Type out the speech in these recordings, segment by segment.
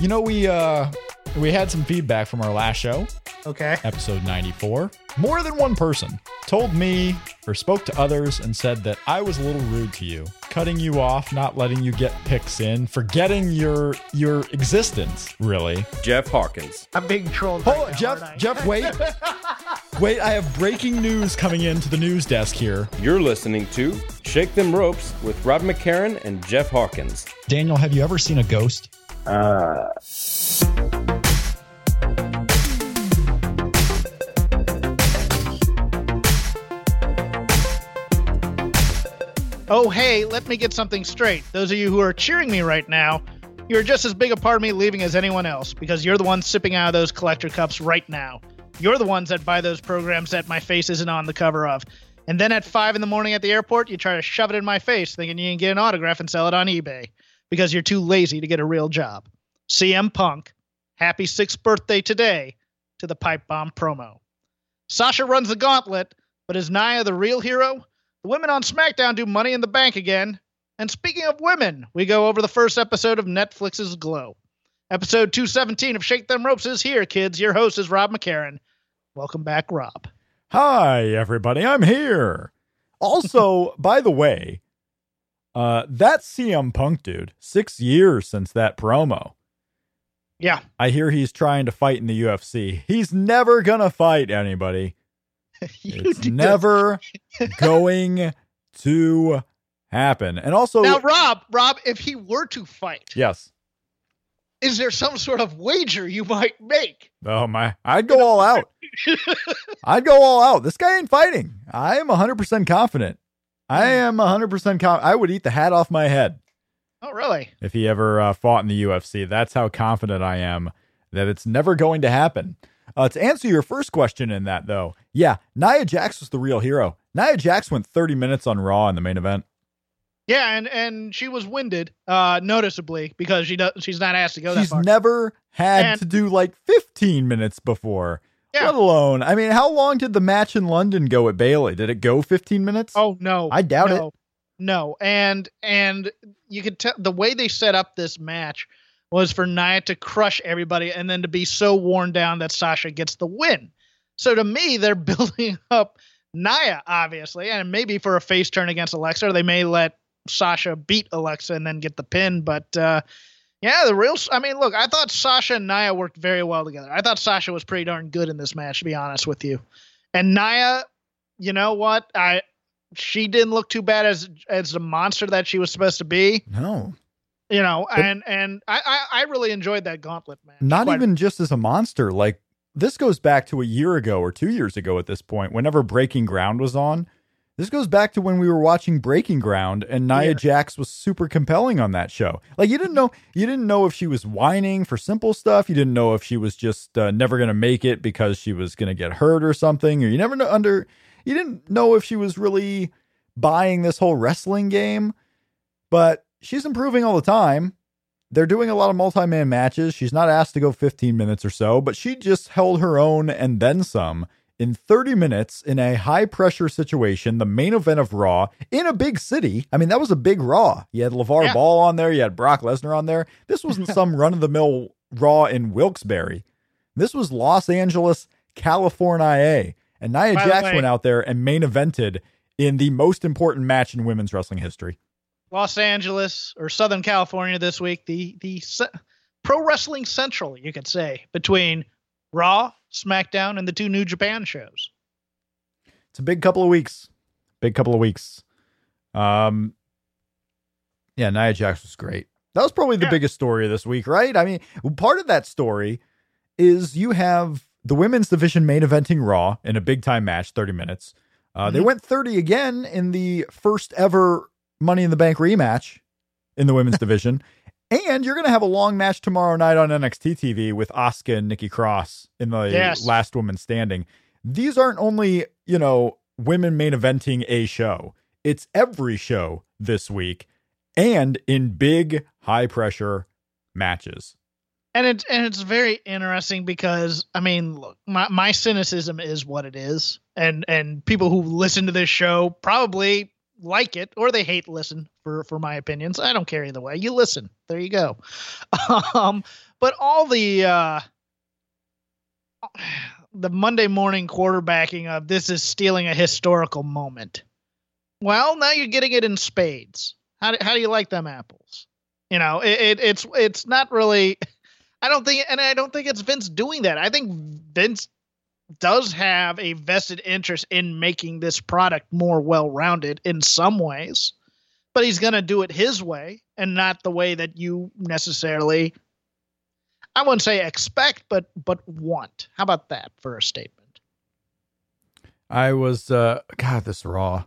We had some feedback from our last show. Okay. Episode 94. More than one person told me or spoke to others and said that I was a little rude to you, cutting you off, not letting you get picks in, forgetting your existence, really. Jeff Hawkins. I'm being trolled. Hold Right on, now, Jeff, wait. Wait, I have breaking news coming into the news desk here. You're listening to Shake Them Ropes with Rob McCarran and Jeff Hawkins. Daniel, have you ever seen a ghost? Oh, hey, let me get something straight. Those of you who are cheering me right now, you're just as big a part of me leaving as anyone else, because you're the ones sipping out of those collector cups right now. You're the ones that buy those programs that my face isn't on the cover of. And then at 5 a.m. at the airport, you try to shove it in my face thinking you can get an autograph and sell it on eBay because you're too lazy to get a real job. CM Punk, happy 6th birthday today to the Pipe Bomb promo. Sasha runs the gauntlet, but is Nia the real hero? The women on SmackDown do Money in the Bank again. And speaking of women, we go over the first episode of Netflix's Glow. Episode 217 of Shake Them Ropes is here, kids. Your host is Rob McCarran. Welcome back, Rob. Hi, everybody. I'm here. Also, by the way, that CM Punk dude, 6 years since that promo. Yeah. I hear he's trying to fight in the UFC. He's never going to fight anybody. It's never going to happen. And also, now, Rob, if he were to fight, yes, is there some sort of wager you might make? Oh my! I'd go all out. I'd go all out. This guy ain't fighting. I am 100% confident. I am 100% confident. I would eat the hat off my head. Oh, really? If he ever fought in the UFC, that's how confident I am that it's never going to happen. To answer your first question in that, though, yeah, Nia Jax was the real hero. Nia Jax went 30 minutes on Raw in the main event. Yeah, and she was winded noticeably because she's not asked to go that far. She's never had to do like 15 minutes before, let alone, I mean, how long did the match in London go at Bayley? Did it go 15 minutes? Oh, no. I doubt it. No, and you could tell the way they set up this match was for Nia to crush everybody and then to be so worn down that Sasha gets the win. So to me, they're building up Nia, obviously, and maybe for a face turn against Alexa, or they may let Sasha beat Alexa and then get the pin. But I thought Sasha and Nia worked very well together. I thought Sasha was pretty darn good in this match, to be honest with you. And Nia, you know what? She didn't look too bad as the monster that she was supposed to be. No. You know, and I really enjoyed that gauntlet match. Not even just as a monster. Like, this goes back to a year ago or 2 years ago at this point, whenever Breaking Ground was on. This goes back to when we were watching Breaking Ground and Nia Jax was super compelling on that show. Like, you didn't know if she was whining for simple stuff. You didn't know if she was just never going to make it because she was going to get hurt or something, or you didn't know if she was really buying this whole wrestling game. But she's improving all the time. They're doing a lot of multi-man matches. She's not asked to go 15 minutes or so, but she just held her own and then some in 30 minutes in a high-pressure situation, the main event of Raw, in a big city. I mean, that was a big Raw. You had LeVar Ball on there. You had Brock Lesnar on there. This wasn't some run-of-the-mill Raw in Wilkes-Barre. This was Los Angeles, California. And Nia Jax went out there and main evented in the most important match in women's wrestling history. Los Angeles or Southern California this week, the Pro Wrestling Central, you could say, between Raw, SmackDown, and the two New Japan shows. It's a big couple of weeks. Nia Jax was great. That was probably the biggest story of this week, right? I mean, part of that story is you have the women's division main eventing Raw in a big time match, 30 minutes. They went 30 again in the first ever Money in the Bank rematch in the women's division. And you're going to have a long match tomorrow night on NXT TV with Asuka and Nikki Cross in the last woman standing. These aren't only, women main eventing a show. It's every show this week and in big, high pressure matches. And it's very interesting because, I mean, look, my cynicism is what it is. And people who listen to this show probably like it or they hate listen for my opinions. I don't care either way. You listen. There you go. But But all the Monday morning quarterbacking of this is stealing a historical moment. Well, now you're getting it in spades. How do you like them apples? You know, it's not really. I don't think it's Vince doing that. I think Vince does have a vested interest in making this product more well-rounded in some ways, but he's going to do it his way and not the way that you necessarily, I wouldn't say expect, but want. How about that for a statement? I was, God, this Raw.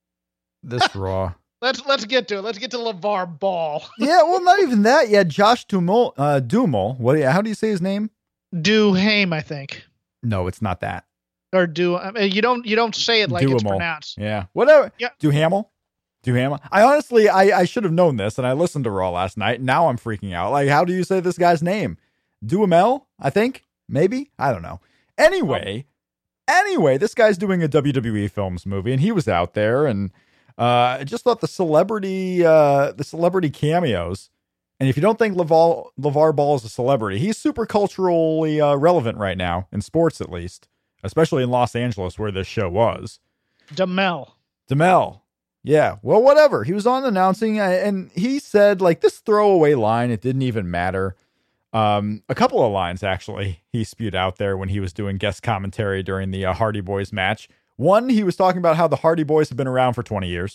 Let's get to it. Let's get to LeVar Ball. Yeah, well, not even that. Yeah, Josh Duhamel. How do you say his name? Duhamel, I think. No, it's not that. Or you don't say it like Duhamel. It's pronounced. Yeah, whatever. Yeah. Duhamel. I honestly, I should have known this, and I listened to Raw last night. Now I'm freaking out. Like, how do you say this guy's name? Duhamel, I think. Maybe. I don't know. Anyway, this guy's doing a WWE Films movie, and he was out there, and I just thought the celebrity cameos. And if you don't think LeVar Ball is a celebrity, he's super culturally relevant right now, in sports at least, especially in Los Angeles where this show was. Demel. Yeah, well, whatever. He was on announcing, and he said, like, this throwaway line, it didn't even matter. A couple of lines, actually, he spewed out there when he was doing guest commentary during the Hardy Boys match. One, he was talking about how the Hardy Boys have been around for 20 years.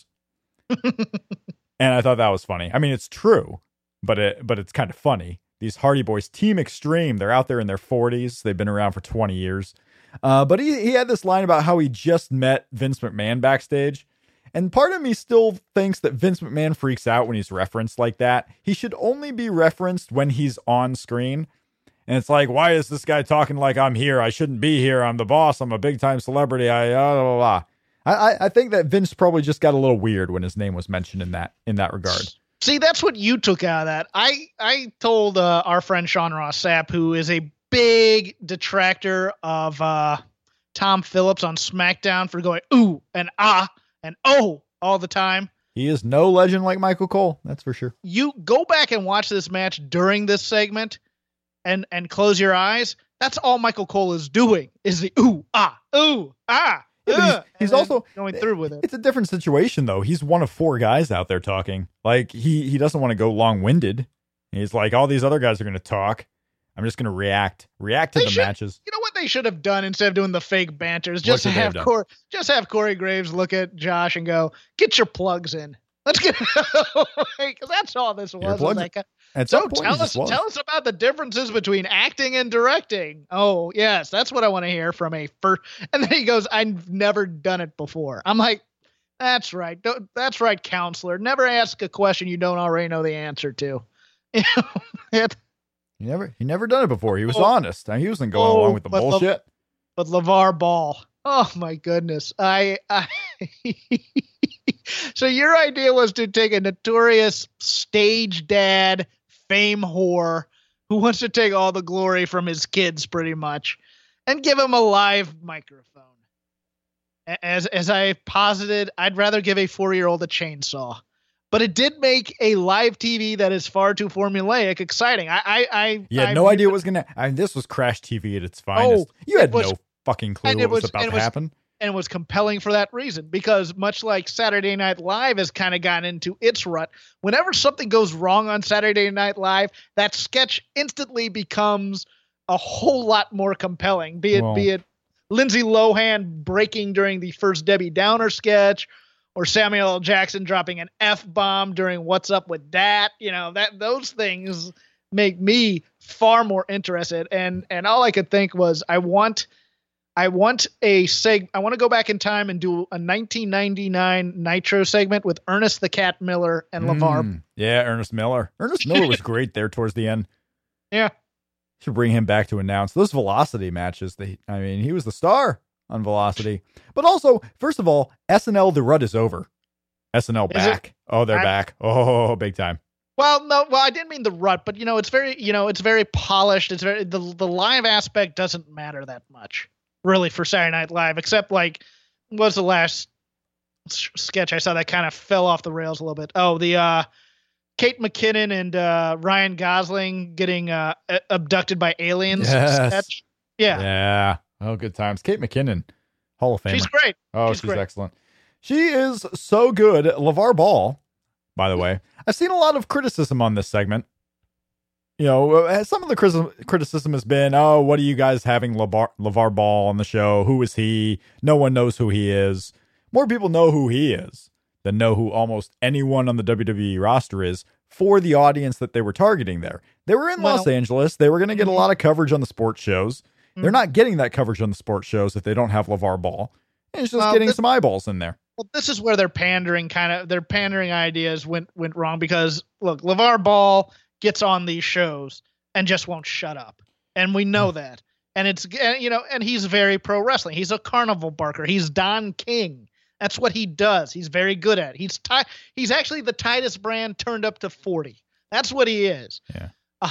And I thought that was funny. I mean, it's true. But it's kind of funny. These Hardy Boys, Team Extreme, they're out there in their 40s. They've been around for 20 years. But he had this line about how he just met Vince McMahon backstage. And part of me still thinks that Vince McMahon freaks out when he's referenced like that. He should only be referenced when he's on screen. And it's like, why is this guy talking like I'm here? I shouldn't be here. I'm the boss. I'm a big time celebrity. I think that Vince probably just got a little weird when his name was mentioned in that regard. See, that's what you took out of that. I told our friend Sean Ross Sapp, who is a big detractor of Tom Phillips on SmackDown for going ooh and ah and oh all the time. He is no legend like Michael Cole, that's for sure. You go back and watch this match during this segment and close your eyes. That's all Michael Cole is doing is the ooh ah. Yeah, he's also going through with it. It's a different situation, though. He's one of four guys out there talking. Like, he doesn't want to go long-winded. He's like, all these other guys are going to talk. I'm just going to react to the matches. You know what they should have done instead of doing the fake banter is just have Corey Graves look at Josh and go, get your plugs in. Let's get because that's all this was. So tell us about the differences between acting and directing. Oh yes, that's what I want to hear from a first. And then he goes, "I've never done it before." I'm like, "That's right, counselor. Never ask a question you don't already know the answer to." He never done it before. He was honest. He wasn't going along with the bullshit. But LeVar Ball, oh my goodness, So your idea was to take a notorious stage dad, fame whore, who wants to take all the glory from his kids pretty much, and give him a live microphone. As I posited, I'd rather give a 4-year-old a chainsaw. But it did make a live TV that is far too formulaic exciting. You had no idea what was going to... this was Crash TV at its finest. You had no fucking clue what was about to happen. And was compelling for that reason, because much like Saturday Night Live has kind of gotten into its rut, whenever something goes wrong on Saturday Night Live, that sketch instantly becomes a whole lot more compelling. Be it Lindsay Lohan breaking during the first Debbie Downer sketch, or Samuel L. Jackson dropping an F-bomb during What's Up With Dat. You know, those things make me far more interested. And all I could think was, I want to go back in time and do a 1999 Nitro segment with Ernest the Cat Miller and LeVar. Yeah, Ernest Miller. Ernest Miller was great there towards the end. Yeah. Should bring him back to announce those Velocity matches. He was the star on Velocity. But also, first of all, SNL, the rut is over. SNL back. They're back. Oh, big time. Well, no, I didn't mean the rut, but it's very polished. It's very, the live aspect doesn't matter that much. Really, for Saturday Night Live, except what's the last sketch I saw that kind of fell off the rails a little bit? Oh, the Kate McKinnon and Ryan Gosling getting abducted by aliens sketch. Yeah. Yeah. Oh, good times. Kate McKinnon, Hall of Famer. She's great. Oh, she's excellent. She is so good. LeVar Ball, by the way. I've seen a lot of criticism on this segment. You know, some of the criticism has been, oh, what are you guys having LeVar Ball on the show? Who is he? No one knows who he is. More people know who he is than know who almost anyone on the WWE roster is for the audience that they were targeting there. They were in Los Angeles. They were going to get a lot of coverage on the sports shows. They're not getting that coverage on the sports shows if they don't have LeVar Ball. And it's just getting some eyeballs in there. Well, this is where their pandering ideas went wrong because, look, LeVar Ball gets on these shows and just won't shut up. And we know that. And it's, you know, and he's very pro wrestling. He's a carnival barker. He's Don King. That's what he does. He's very good at it. He's actually the Titus Brand turned up to 40. That's what he is. Yeah.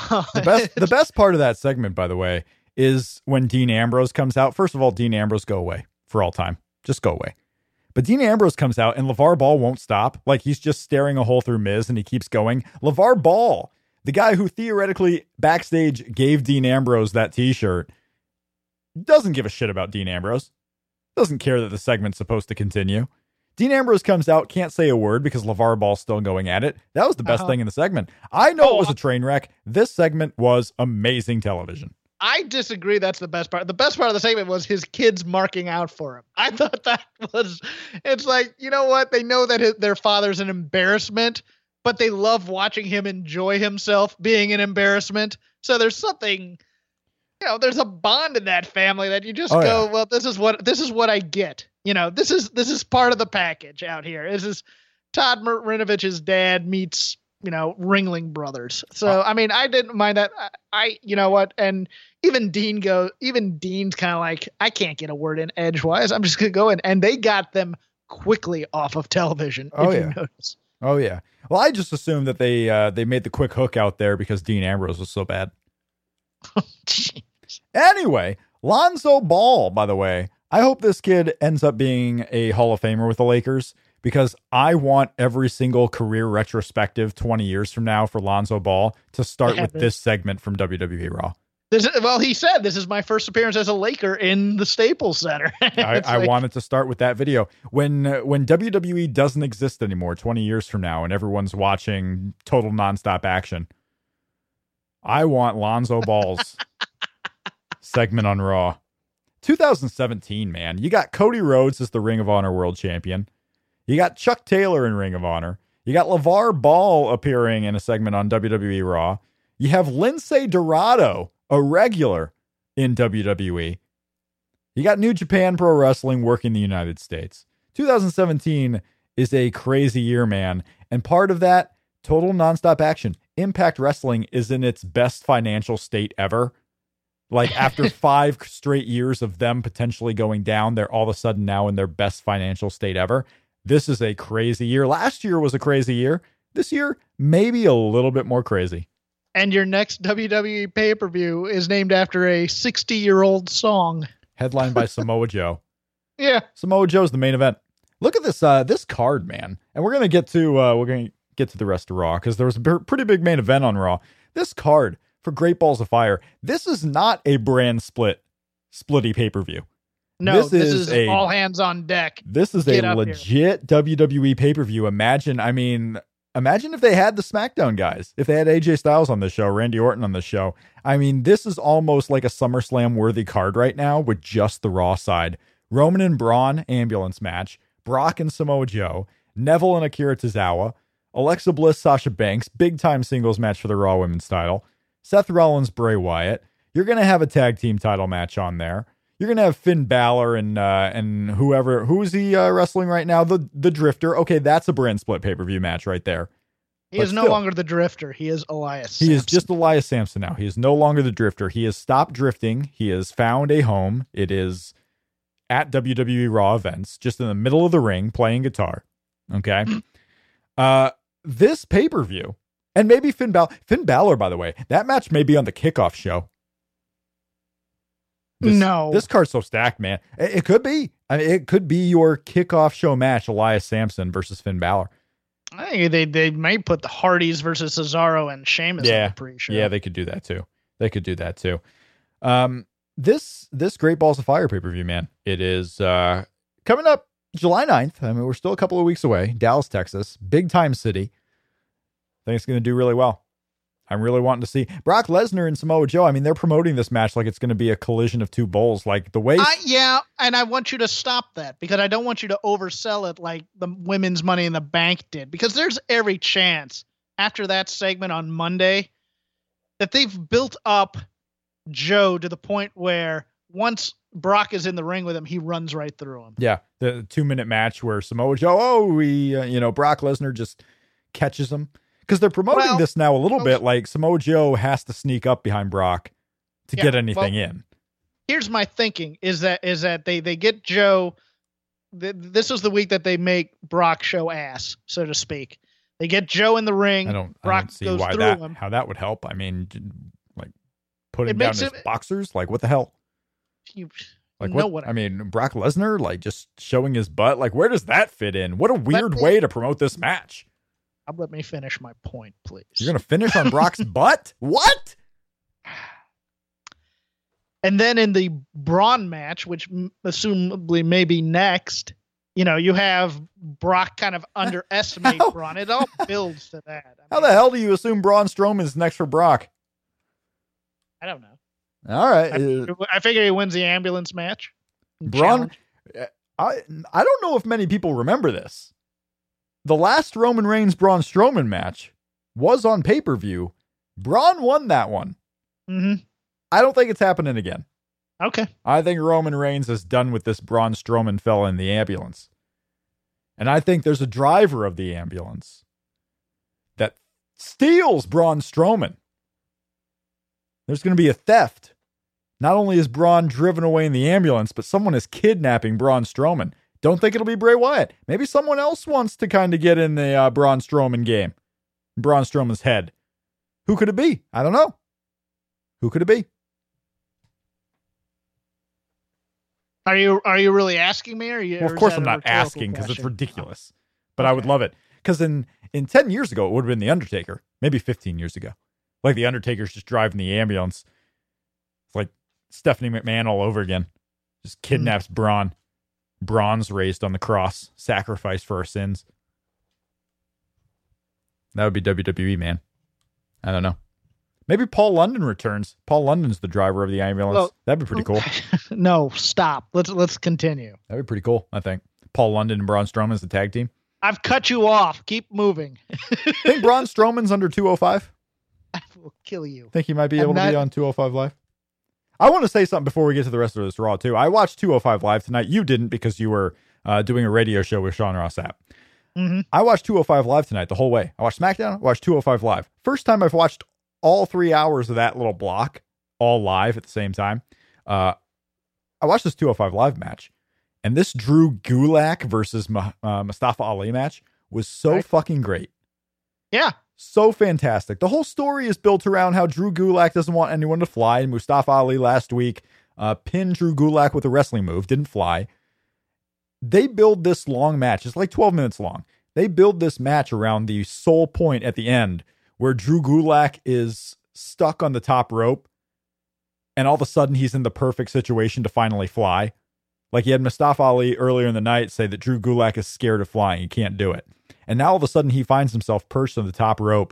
The best part of that segment, by the way, is when Dean Ambrose comes out. First of all, Dean Ambrose, go away for all time. Just go away. But Dean Ambrose comes out and LeVar Ball won't stop. Like he's just staring a hole through Miz and he keeps going. LeVar Ball, the guy who theoretically backstage gave Dean Ambrose that t-shirt, doesn't give a shit about Dean Ambrose. Doesn't care that the segment's supposed to continue. Dean Ambrose comes out, can't say a word because LeVar Ball's still going at it. That was the best thing in the segment. I know it was a train wreck. This segment was amazing television. I disagree. That's the best part. The best part of the segment was his kids marking out for him. I thought that was, it's like, you know what? They know that their father's an embarrassment, but they love watching him enjoy himself being an embarrassment. So there's something, you know, there's a bond in that family that you just well, this is what I get. You know, this is part of the package out here. This is Todd Marinovich's dad meets, you know, Ringling Brothers. So, I mean, I didn't mind that. You know what? And even Dean's kind of like, I can't get a word in edgewise. I'm just going to go in. And they got them quickly off of television. If you notice. Oh, yeah. Well, I just assumed that they made the quick hook out there because Dean Ambrose was so bad. Anyway, Lonzo Ball, by the way, I hope this kid ends up being a Hall of Famer with the Lakers because I want every single career retrospective 20 years from now for Lonzo Ball to start with this segment from WWE Raw. He said, this is my first appearance as a Laker in the Staples Center. I wanted to start with that video. When WWE doesn't exist anymore 20 years from now and everyone's watching total nonstop action, I want Lonzo Ball's segment on Raw. 2017, man. You got Cody Rhodes as the Ring of Honor World Champion. You got Chuck Taylor in Ring of Honor. You got LeVar Ball appearing in a segment on WWE Raw. You have Lince Dorado, a regular in WWE. You got New Japan Pro Wrestling working the United States. 2017 is a crazy year, man. And part of that, total nonstop action. Impact Wrestling is in its best financial state ever. Like after 5 straight years of them potentially going down, they're all of a sudden now in their best financial state ever. This is a crazy year. Last year was a crazy year. This year, maybe a little bit more crazy. And your next WWE pay-per-view is named after a 60-year-old song. Headlined by Samoa Joe. Yeah. Samoa Joe's the main event. Look at this card, man. And we're going to get to the rest of Raw because there was a pretty big main event on Raw. This card for Great Balls of Fire. This is not a brand splitty pay-per-view. No, this is all hands on deck. This is a legit WWE pay-per-view. Imagine if they had the SmackDown guys, if they had AJ Styles on the show, Randy Orton on the show. I mean, this is almost like a SummerSlam worthy card right now with just the Raw side. Roman and Braun ambulance match, Brock and Samoa Joe, Neville and Akira Tozawa, Alexa Bliss, Sasha Banks, big time singles match for the Raw Women's title. Seth Rollins, Bray Wyatt. You're going to have a tag team title match on there. You're going to have Finn Balor and who's he wrestling right now? The Drifter. Okay, that's a brand split pay-per-view match right there. He is no longer the Drifter. He is Elias Sampson. He is just Elias Sampson now. He is no longer the Drifter. He has stopped drifting. He has found a home. It is at WWE Raw events, just in the middle of the ring, playing guitar. Okay? This pay-per-view, and maybe Finn Balor, by the way, that match may be on the kickoff show. This card's so stacked, man. It could be. I mean, it could be your kickoff show match, Elias Sampson versus Finn Balor. I think they may put the Hardys versus Cesaro and Sheamus on the pre-show. Yeah, they could do that too. This Great Balls of Fire pay-per-view, man. It is coming up July 9th. I mean, we're still a couple of weeks away. Dallas, Texas. Big time city. I think it's going to do really well. I'm really wanting to see Brock Lesnar and Samoa Joe. I mean, they're promoting this match like it's going to be a collision of two bulls. Like the way. And I want you to stop that because I don't want you to oversell it like the women's Money in the Bank did, because there's every chance after that segment on Monday that they've built up Joe to the point where once Brock is in the ring with him, he runs right through him. Yeah. The 2-minute match where Samoa Joe, Brock Lesnar just catches him. Because they're promoting this now a little bit like Samoa Joe has to sneak up behind Brock to get anything in. Here's my thinking is that they get Joe. This is the week that they make Brock show ass, so to speak. They get Joe in the ring. I don't see how that would help. I mean, like put him down as boxers. Like what the hell? Brock Lesnar, like just showing his butt. Like where does that fit in? What a weird way to promote this match. Let me finish my point, please. You're going to finish on Brock's butt? What? And then in the Braun match, which assumably may be next, you have Brock kind of underestimate Braun. It all builds to that. How the hell do you assume Braun Strowman is next for Brock? I don't know. All right. I figure he wins the ambulance match. Braun, I don't know if many people remember this. The last Roman Reigns Braun Strowman match was on pay-per-view. Braun won that one. Mm-hmm. I don't think it's happening again. Okay. I think Roman Reigns is done with this Braun Strowman fella in the ambulance. And I think there's a driver of the ambulance that steals Braun Strowman. There's going to be a theft. Not only is Braun driven away in the ambulance, but someone is kidnapping Braun Strowman. Don't think it'll be Bray Wyatt. Maybe someone else wants to kind of get in the Braun Strowman game. Braun Strowman's head. Who could it be? I don't know. Who could it be? Are you really asking me? Well, of course I'm not asking because it's ridiculous. But okay. I would love it. Because in 10 years ago, it would have been The Undertaker. Maybe 15 years ago. Like The Undertaker's just driving the ambulance. It's like Stephanie McMahon all over again. Just kidnaps Braun. Braun's raised on the cross, sacrificed for our sins. That would be WWE, man. I don't know. Maybe Paul London returns. Paul London's the driver of the ambulance. Well, that'd be pretty cool. No, stop. Let's continue. That'd be pretty cool, I think. Paul London and Braun Strowman as the tag team. I've cut you off. Keep moving. Think Braun Strowman's under 205? I will kill you. Think he might be able to be on 205 Live? I want to say something before we get to the rest of this Raw, too. I watched 205 Live tonight. You didn't because you were doing a radio show with Sean Ross Sapp. Mm-hmm. I watched 205 Live tonight the whole way. I watched SmackDown, I watched 205 Live. First time I've watched all 3 hours of that little block, all live at the same time. I watched this 205 Live match, and this Drew Gulak versus Mustafa Ali match was so fucking great. Yeah. So fantastic. The whole story is built around how Drew Gulak doesn't want anyone to fly, and Mustafa Ali last week pinned Drew Gulak with a wrestling move, didn't fly. They build this long match. It's like 12 minutes long. They build this match around the sole point at the end where Drew Gulak is stuck on the top rope, and all of a sudden he's in the perfect situation to finally fly. Like he had Mustafa Ali earlier in the night say that Drew Gulak is scared of flying. He can't do it. And now all of a sudden he finds himself perched on the top rope.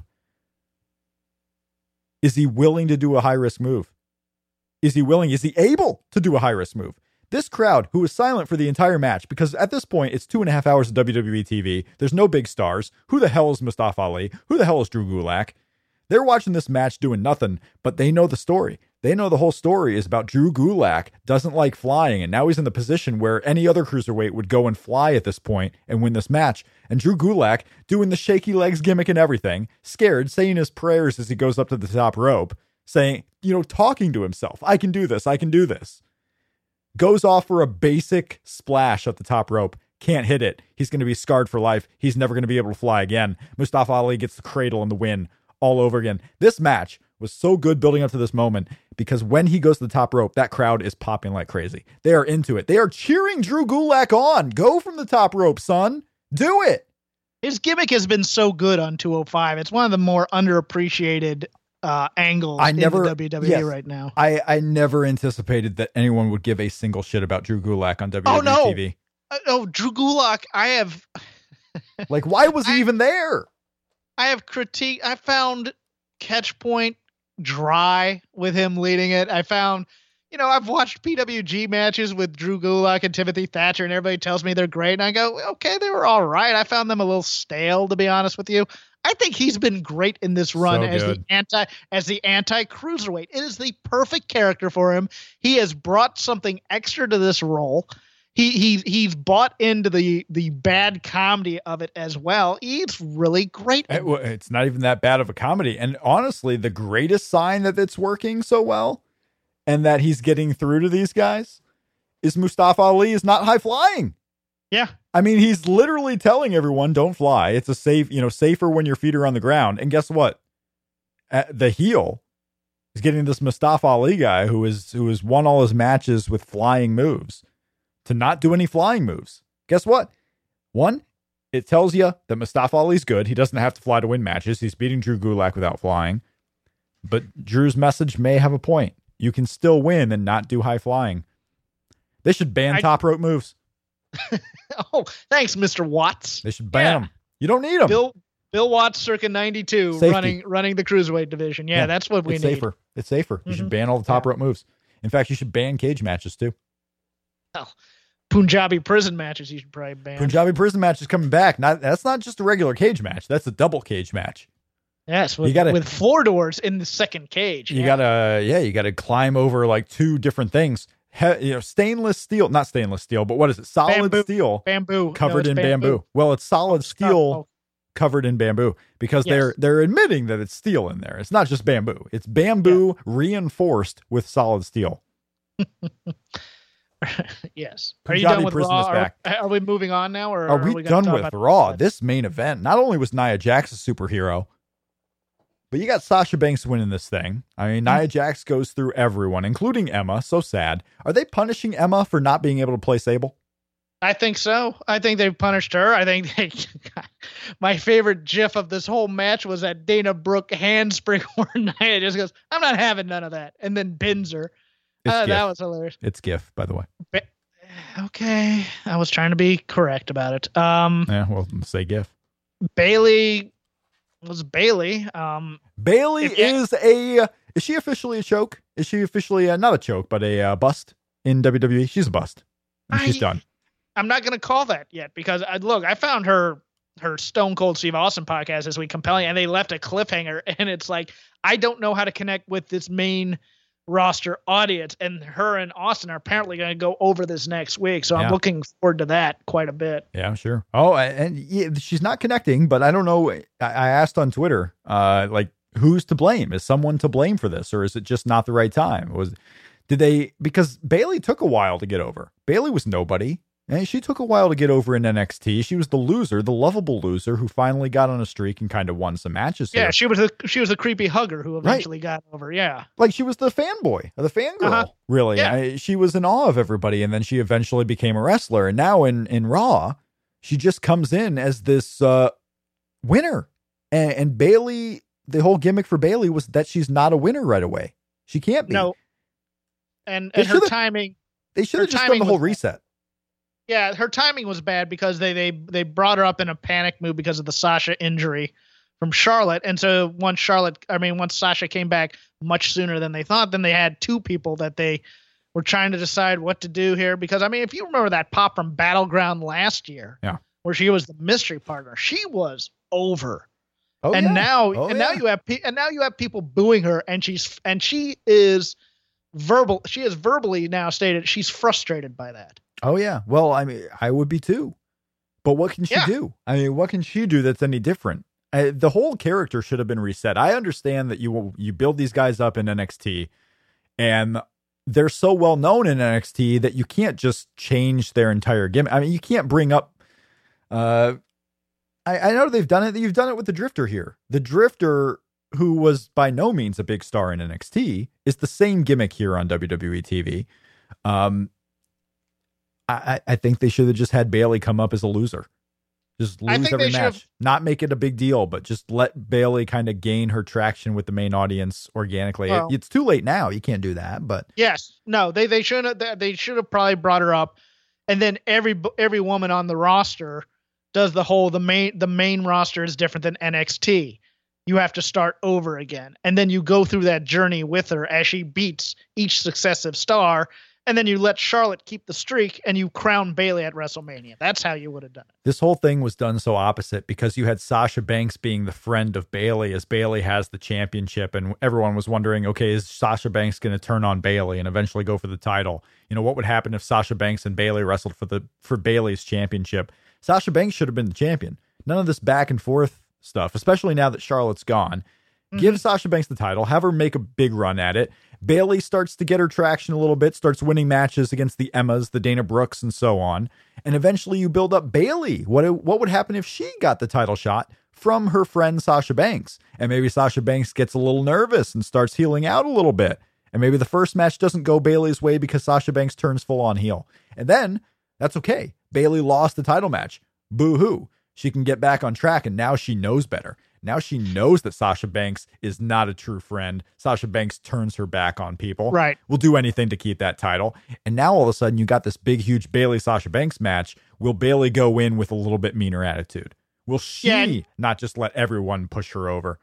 Is he willing to do a high-risk move? Is he willing? Is he able to do a high-risk move? This crowd, who was silent for the entire match, because at this point, it's 2.5 hours of WWE TV. There's no big stars. Who the hell is Mustafa Ali? Who the hell is Drew Gulak? They're watching this match doing nothing, but they know the story. They know the whole story is about Drew Gulak doesn't like flying, and now he's in the position where any other cruiserweight would go and fly at this point and win this match. And Drew Gulak, doing the shaky legs gimmick and everything, scared, saying his prayers as he goes up to the top rope, saying, talking to himself, I can do this, I can do this. Goes off for a basic splash at the top rope. Can't hit it. He's going to be scarred for life. He's never going to be able to fly again. Mustafa Ali gets the cradle and the win all over again. This match was so good building up to this moment because when he goes to the top rope, that crowd is popping like crazy. They are into it. They are cheering Drew Gulak on. Go from the top rope, son. Do it. His gimmick has been so good on 205. It's one of the more underappreciated angles in the WWE right now. I never anticipated that anyone would give a single shit about Drew Gulak on WWE TV. Oh, Drew Gulak, I have... Like, why was he even there? I have critique. I found Catchpoint dry with him leading it. I found... I've watched PWG matches with Drew Gulak and Timothy Thatcher, and everybody tells me they're great. And I go, okay, they were all right. I found them a little stale, to be honest with you. I think he's been great in this run as the anti cruiserweight. It is the perfect character for him. He has brought something extra to this role. He's bought into the bad comedy of it as well. He's really great. It's not even that bad of a comedy. And honestly, the greatest sign that it's working so well and that he's getting through to these guys is Mustafa Ali is not high flying. Yeah. I mean, he's literally telling everyone, don't fly. It's a safer when your feet are on the ground. And guess what? The heel is getting this Mustafa Ali guy who has won all his matches with flying moves to not do any flying moves. Guess what? One, it tells you that Mustafa Ali's good. He doesn't have to fly to win matches. He's beating Drew Gulak without flying. But Drew's message may have a point. You can still win and not do high flying. They should ban top rope moves. Oh, thanks, Mr. Watts. They should ban them. You don't need them. Bill Watts, circa 92, running the cruiserweight division. Yeah, that's what we need. Safer. It's safer. You should ban all the top rope moves. In fact, you should ban cage matches too. Oh, Punjabi prison matches you should probably ban. Punjabi prison match is coming back. That's not just a regular cage match. That's a double cage match. Yes, with floor doors in the second cage. You gotta climb over like two different things. Stainless steel, not stainless steel, but what is it? Solid steel, bamboo covered in bamboo. Well, it's solid steel covered in bamboo because they're admitting that it's steel in there. It's not just bamboo; it's bamboo reinforced with solid steel. Yes. Are you done with Raw? Are we moving on now, or are we done with Raw? This main event. Not only was Nia Jax a superhero, but you got Sasha Banks winning this thing. I mean, Nia Jax goes through everyone, including Emma. So sad. Are they punishing Emma for not being able to play Sable? I think so. I think they've punished her. I think my favorite gif of this whole match was that Dana Brooke handspring where Nia just goes, I'm not having none of that. And then bins her. That was hilarious. It's GIF, by the way. Okay. I was trying to be correct about it. Say GIF. Bayley was Bayley. Bayley is she officially a choke? Is she officially not a choke, but a bust in WWE? She's a bust. And she's done. I'm not going to call that yet because I found her Stone Cold Steve Austin podcast this week compelling, and they left a cliffhanger, and it's like, I don't know how to connect with this main roster audience, and her and Austin are apparently going to go over this next week, so I'm looking forward to that quite a bit. Yeah, sure. Oh, and she's not connecting, but I don't know. I asked on Twitter, who's to blame? Is someone to blame for this, or is it just not the right time? Because Bayley took a while to get over. Bayley was nobody. And she took a while to get over in NXT. She was the loser, the lovable loser who finally got on a streak and kind of won some matches here. Yeah, she was a creepy hugger who eventually got over. Yeah. Like she was the fanboy, the fangirl, really. Yeah. She was in awe of everybody, and then she eventually became a wrestler. And now in Raw, she just comes in as this winner. And Bayley, the whole gimmick for Bayley was that she's not a winner right away. She can't be. No. And her timing. They should have just done the whole reset. Yeah, her timing was bad because they brought her up in a panic move because of the Sasha injury from Charlotte. And so once Sasha came back much sooner than they thought, then they had two people that they were trying to decide what to do here. Because, I mean, if you remember that pop from Battleground last year, where she was the mystery partner, she was over. Now you have people booing her, and she is verbally now stated she's frustrated by that. Oh, yeah. Well, I mean, I would be too. But what can she do? I mean, what can she do that's any different? The whole character should have been reset. I understand that you build these guys up in NXT, and they're so well known in NXT that you can't just change their entire gimmick. I mean, you can't bring up. I know they've done it. You've done it with the Drifter here. The Drifter, who was by no means a big star in NXT, is the same gimmick here on WWE TV. I think they should have just had Bayley come up as a loser. Just I lose think every they should've- match. Not make it a big deal, but just let Bayley kind of gain her traction with the main audience organically. Well- It's too late now. You can't do that, but Yes. No, they should have probably brought her up, and then every woman on the roster does the main roster is different than NXT. You have to start over again, and then you go through that journey with her as she beats each successive star, and then you let Charlotte keep the streak, and you crown Bayley at WrestleMania. That's how you would have done it. this whole thing was done so opposite because you had Sasha Banks being the friend of Bayley as Bayley has the championship, and everyone was wondering, okay, is Sasha Banks going to turn on Bayley and eventually go for the title? You know, what would happen if Sasha Banks and Bayley wrestled for Bayley's championship? Sasha Banks should have been the champion. None of this back and forth stuff, especially now that Charlotte's gone. Give Sasha Banks the title, have her make a big run at it. Bayley starts to get her traction a little bit, starts winning matches against the Emmas, the Dana Brooks, and so on. And eventually you build up Bayley. What would happen if she got the title shot from her friend Sasha Banks? And maybe Sasha Banks gets a little nervous and starts healing out a little bit. And maybe the first match doesn't go Bayley's way because Sasha Banks turns full on heel. And then that's okay. Bayley lost the title match. Boo-hoo. She can get back on track, and now she knows better. Now she knows that Sasha Banks is not a true friend. Sasha Banks turns her back on people. Right. Will do anything to keep that title. And now all of a sudden you got this big, huge Bayley-Sasha Banks match. Will Bayley go in with a little bit meaner attitude? Will she not just let everyone push her over?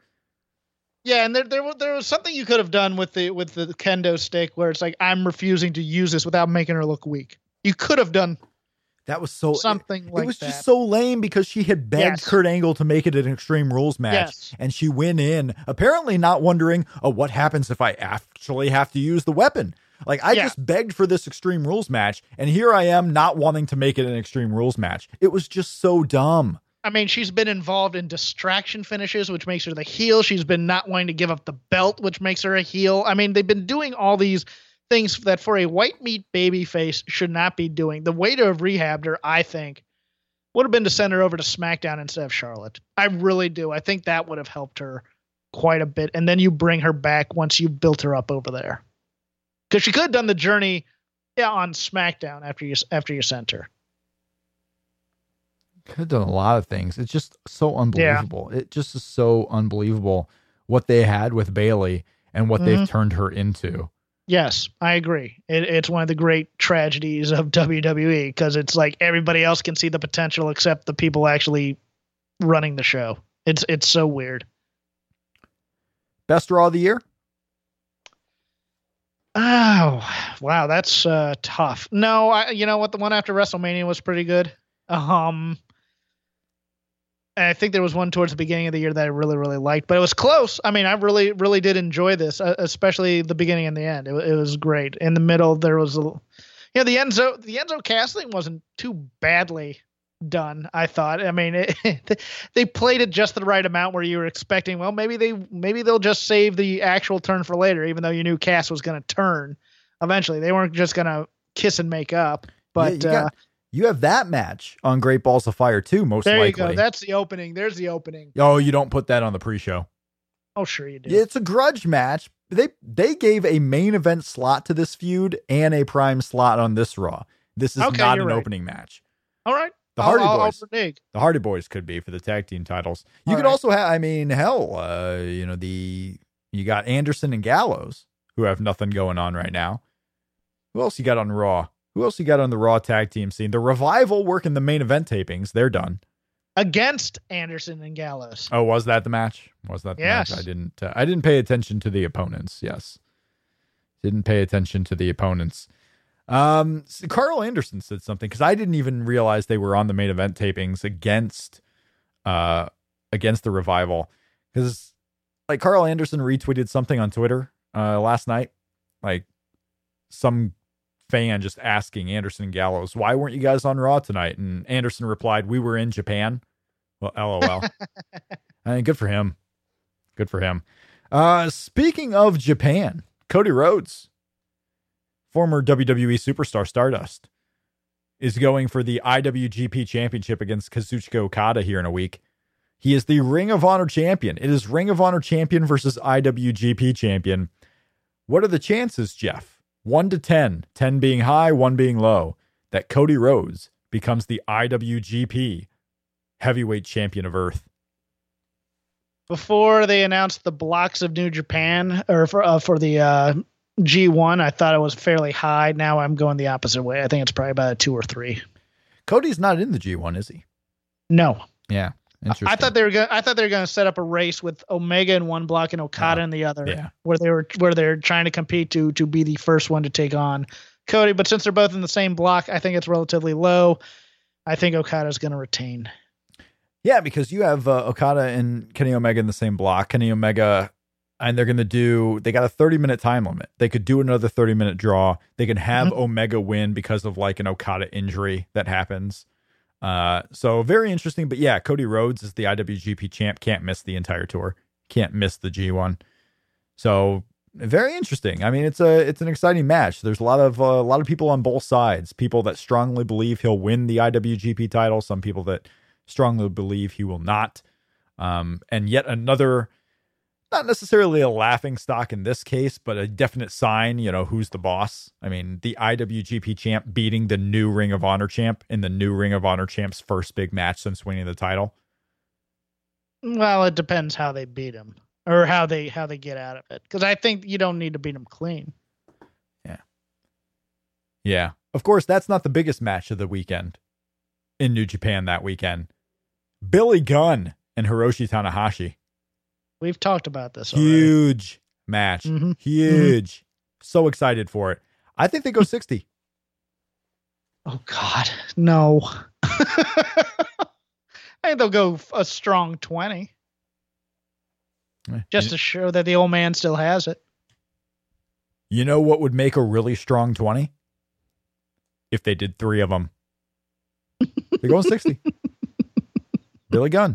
Yeah, and there was something you could have done with the kendo stick where it's like, I'm refusing to use this without making her look weak. You could have done that was so something like that. It was just so lame because she had begged Kurt Angle to make it an Extreme Rules match, and she went in apparently not wondering, oh, what happens if I actually have to use the weapon? Like, I just begged for this Extreme Rules match, and here I am not wanting to make it an Extreme Rules match. It was just so dumb. I mean, she's been involved in distraction finishes, which makes her the heel. She's been not wanting to give up the belt, which makes her a heel. I mean, they've been doing all these things that for a white meat baby face should not be doing. The way to have rehabbed her, I think, would have been to send her over to SmackDown instead of Charlotte. I really do. I think that would have helped her quite a bit. And then you bring her back once you've built her up over there. Because she could have done the journey on SmackDown after you sent her. Could have done a lot of things. It's just so unbelievable. Yeah. It just is so unbelievable what they had with Bayley and what they've turned her into. Yes, I agree. It's one of the great tragedies of WWE because it's like everybody else can see the potential except the people actually running the show. It's so weird. Best Raw of the year? Oh, wow, that's tough. No, you know what? The one after WrestleMania was pretty good. And I think there was one towards the beginning of the year that I really, really liked, but it was close. I mean, I really, really did enjoy this, especially the beginning and the end. It was great. In the middle, there was the Enzo casting wasn't too badly done, I thought. I mean, they played it just the right amount where you were expecting, well, maybe they'll just save the actual turn for later, even though you knew Cass was going to turn eventually. They weren't just going to kiss and make up. But you have that match on Great Balls of Fire too, most likely. There you go. That's the opening. There's the opening. Oh, you don't put that on the pre-show. Oh, sure you do. It's a grudge match. They gave a main event slot to this feud and a prime slot on this Raw. This is not an opening match. All right. The Hardy Boys. The Hardy Boys could be for the tag team titles. You could also have, I mean, hell, you got Anderson and Gallows, who have nothing going on right now. Who else you got on Raw? Who else you got on the Raw tag team scene? The Revival working the main event tapings. They're done. Against Anderson and Gallows. Oh, was that the match? Was that the match? I didn't pay attention to the opponents. Yes. Didn't pay attention to the opponents. Carl Anderson said something because I didn't even realize they were on the main event tapings against the Revival. Because like Carl Anderson retweeted something on Twitter last night. Like some fan just asking Anderson and Gallows, why weren't you guys on Raw tonight? And Anderson replied, we were in Japan. Well, LOL. I mean, good for him. Good for him. Speaking of Japan, Cody Rhodes, former WWE superstar Stardust, is going for the IWGP Championship against Kazuchika Okada here in a week. He is the Ring of Honor champion. It is Ring of Honor champion versus IWGP champion. What are the chances, Jeff? 1 to 10, 10 being high, 1 being low, that Cody Rhodes becomes the IWGP heavyweight champion of Earth. Before they announced the blocks of New Japan, or for the G1, I thought it was fairly high. Now I'm going the opposite way. I think it's probably about a 2 or 3. Cody's not in the G1, is he? No. Yeah. Interesting. I thought they were going to set up a race with Omega in one block and Okada in the other, where they're trying to compete to be the first one to take on Cody. But since they're both in the same block, I think it's relatively low. I think Okada's going to retain. Yeah, because you have Okada and Kenny Omega in the same block. Kenny Omega, and they got a 30-minute time limit. They could do another 30-minute draw. They could have Omega win because of like an Okada injury that happens. So very interesting. But yeah, Cody Rhodes is the IWGP champ. Can't miss the entire tour. Can't miss the G1. So very interesting. I mean, it's an exciting match. There's a lot of people on both sides. People that strongly believe he'll win the IWGP title. Some people that strongly believe he will not. And yet another, not necessarily a laughing stock in this case, but a definite sign, who's the boss. I mean, the IWGP champ beating the new Ring of Honor champ in the new Ring of Honor champ's first big match since winning the title. Well, it depends how they beat him or how they get out of it. Because I think you don't need to beat him clean. Yeah. Of course, that's not the biggest match of the weekend in New Japan that weekend. Billy Gunn and Hiroshi Tanahashi. We've talked about this already. Huge match. Mm-hmm. Huge. Mm-hmm. So excited for it. I think they go 60. Oh, God. No. I think they'll go a strong 20. Just to show that the old man still has it. You know what would make a really strong 20? If they did 3 of them. They're going 60. Billy Gunn.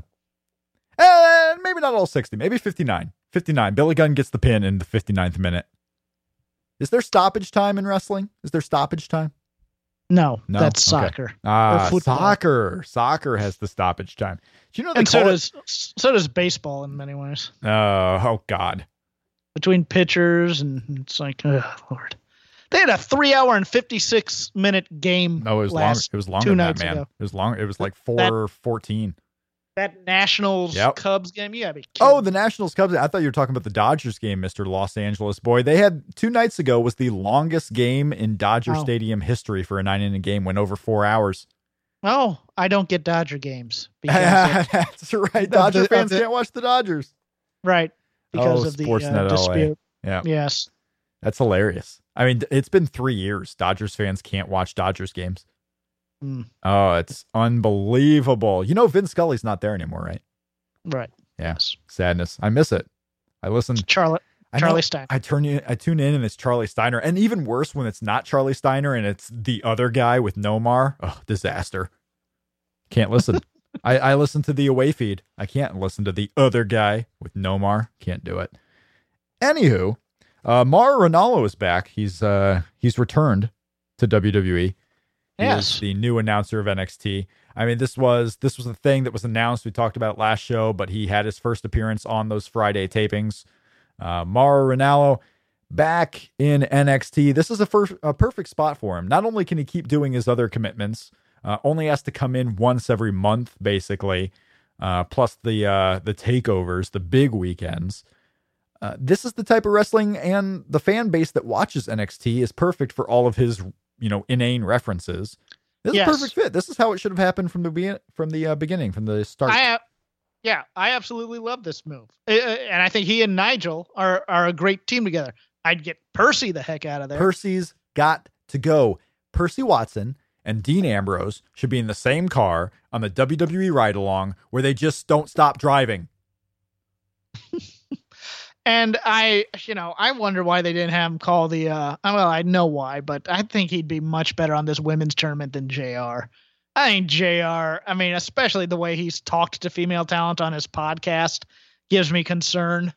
And maybe not all 60. Maybe 59. 59. Billy Gunn gets the pin in the 59th minute. Is there stoppage time in wrestling? Is there stoppage time? No, that's soccer. Soccer. Soccer has the stoppage time. Do you know? And so does baseball in many ways. Oh God. Between pitchers, and it's like, oh Lord. They had a 3-hour and 56-minute game. No, it was longer. It was longer than that, man. Ago. It was long. It was like 4:14. That Nationals Cubs game, you gotta be kidding. Oh, the Nationals Cubs. I thought you were talking about the Dodgers game, Mr. Los Angeles boy. They had 2 nights ago was the longest game in Dodger Stadium history for a 9-inning game. Went over 4 hours. Oh, I don't get Dodger games. That's right. Dodger fans can't watch the Dodgers. Right. Because of the dispute. Yeah. Yes. That's hilarious. I mean, it's been 3 years. Dodgers fans can't watch Dodgers games. Oh, it's unbelievable. Vin Scully's not there anymore, right? Right. Yeah. Yes. Sadness. I miss it. I listen. Charlie Steiner. I tune in and it's Charlie Steiner. And even worse when it's not Charlie Steiner and it's the other guy with Nomar. Oh, disaster. Can't listen. I listen to the away feed. I can't listen to the other guy with Nomar. Can't do it. Anywho, Mauro Ranallo is back. He's returned to WWE. He is the new announcer of NXT. I mean, this was a thing that was announced. We talked about it last show, but he had his first appearance on those Friday tapings. Mauro Ranallo back in NXT. This is a perfect spot for him. Not only can he keep doing his other commitments, only has to come in once every month, basically, plus the takeovers, the big weekends. This is the type of wrestling, and the fan base that watches NXT is perfect for all of his inane references. This is a perfect fit. This is how it should have happened from the beginning, from the start. I absolutely love this move. And I think he and Nigel are a great team together. I'd get Percy the heck out of there. Percy's got to go. Percy Watson and Dean Ambrose should be in the same car on the WWE ride-along where they just don't stop driving. And I wonder why they didn't have him call the, I know why, but I think he'd be much better on this women's tournament than JR. I think JR, especially the way he's talked to female talent on his podcast gives me concern.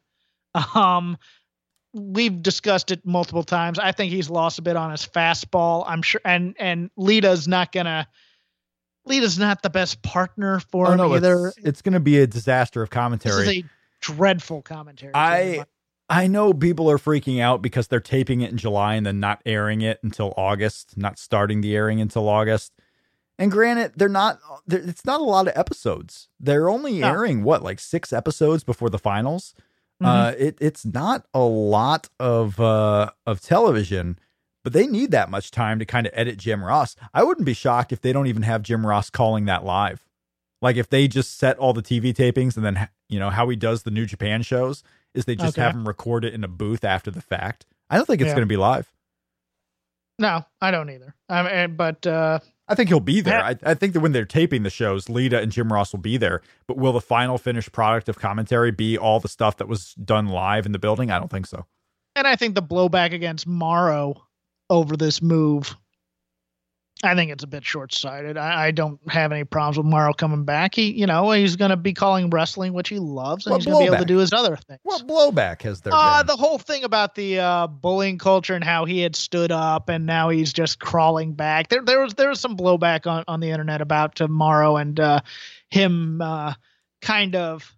We've discussed it multiple times. I think he's lost a bit on his fastball. I'm sure. And Lita's not the best partner for him either. It's going to be a disaster of commentary. This is a dreadful commentary. I know people are freaking out because they're taping it in July and then not airing it until August, not starting the airing until August. And granted, it's not a lot of episodes. They're only airing like 6 episodes before the finals. It's not a lot of television, but they need that much time to kind of edit Jim Ross. I wouldn't be shocked if they don't even have Jim Ross calling that live. Like if they just set all the TV tapings and then, how he does the New Japan shows is they just have him record it in a booth after the fact. I don't think it's going to be live. No, I don't either. But I think he'll be there. I think that when they're taping the shows, Lita and Jim Ross will be there. But will the final finished product of commentary be all the stuff that was done live in the building? I don't think so. And I think the blowback against Morrow over this move, I think it's a bit short-sighted. I don't have any problems with Morrow coming back. He's going to be calling wrestling, which he loves, and he's going to be able to do his other things. What blowback has there been? The whole thing about the bullying culture and how he had stood up and now he's just crawling back. There was some blowback on the internet about Morrow and him kind of,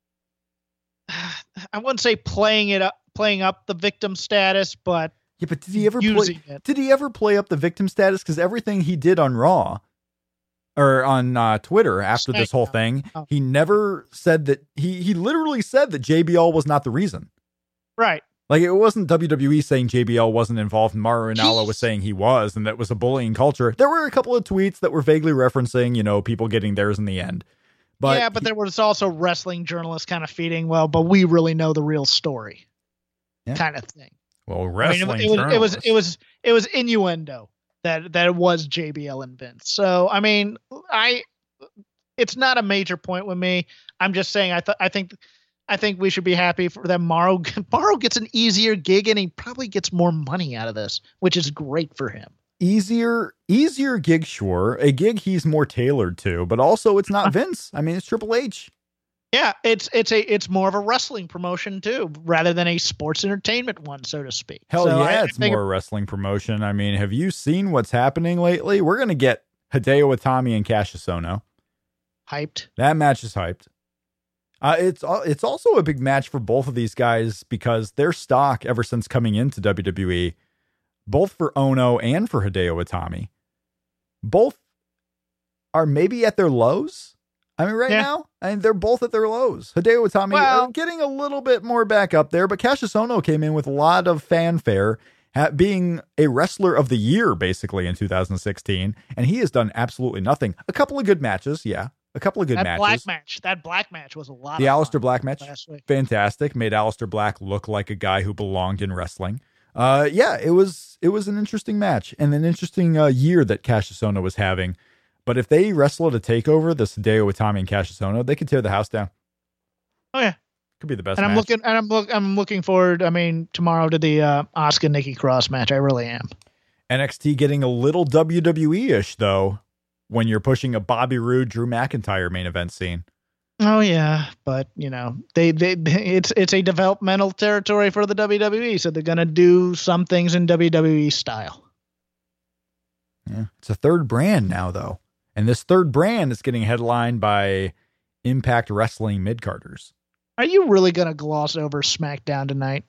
I wouldn't say playing up the victim status, but yeah, but did he ever play up the victim status? Because everything he did on Raw or on Twitter after this whole thing, he never said that he literally said that JBL was not the reason. Right. Like it wasn't WWE saying JBL wasn't involved. Mauro Ranallo was saying he was, and that was a bullying culture. There were a couple of tweets that were vaguely referencing, people getting theirs in the end. But there was also wrestling journalists kind of feeding, but we really know the real story kind of thing. Well, wrestling. It was innuendo that it was JBL and Vince. So I mean, it's not a major point with me. I'm just saying I think we should be happy for that Morrow gets an easier gig and he probably gets more money out of this, which is great for him. Easier gig, sure. A gig he's more tailored to, but also it's not Vince. I mean, it's Triple H. Yeah, it's more of a wrestling promotion too, rather than a sports entertainment one, so to speak. It's more a wrestling promotion. I mean, have you seen what's happening lately? We're gonna get Hideo Itami and Cassius Ohno. Hyped. That match is hyped. It's also a big match for both of these guys because their stock ever since coming into WWE, both for Ohno and for Hideo Itami, both are maybe at their lows. I mean, now, they're both at their lows. Hideo Itami getting a little bit more back up there, but Cassius Ohno came in with a lot of fanfare, being a wrestler of the year, basically, in 2016, and he has done absolutely nothing. A couple of good matches, matches. That black match was a lot The of Aleister fun Black match, fantastic. Made Aleister Black look like a guy who belonged in wrestling. It was an interesting match, and an interesting year that Cassius Ohno was having. But if they wrestle at a takeover, this Hideo Itami and Cassius Ohno, they could tear the house down. Oh yeah, could be the best. And match. I'm looking forward. I mean, tomorrow to the Asuka Nikki Cross match. I really am. NXT getting a little WWE-ish though, when you're pushing a Bobby Roode, Drew McIntyre main event scene. Oh yeah, but it's a developmental territory for the WWE, so they're gonna do some things in WWE style. Yeah, it's a third brand now though. And this third brand is getting headlined by Impact Wrestling mid-carders. Are you really going to gloss over SmackDown tonight?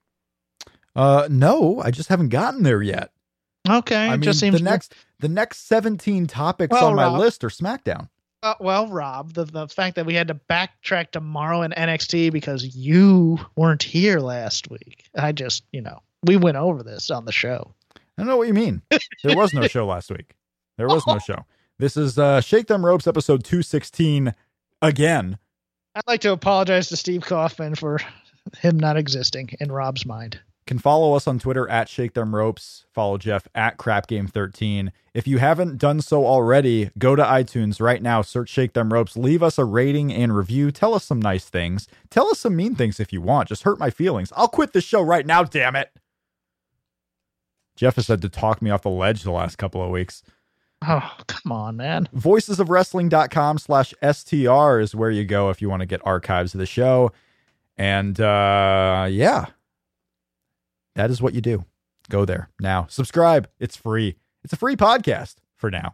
No, I just haven't gotten there yet. Okay. Just seems the next 17 topics on my list are SmackDown. Rob, the fact that we had to backtrack tomorrow in NXT because you weren't here last week. We went over this on the show. I don't know what you mean. There was no show last week. There was no show. This is Shake Them Ropes episode 216 again. I'd like to apologize to Steve Kaufman for him not existing in Rob's mind. Can follow us on Twitter at Shake Them Ropes. Follow Jeff at CrapGame13. If you haven't done so already, go to iTunes right now, search Shake Them Ropes, leave us a rating and review. Tell us some nice things. Tell us some mean things if you want. Just hurt my feelings. I'll quit this show right now, damn it. Jeff has had to talk me off the ledge the last couple of weeks. Oh, come on, man. Voicesofwrestling.com/STR is where you go if you want to get archives of the show. And that is what you do. Go there now. Subscribe. It's free. It's a free podcast for now.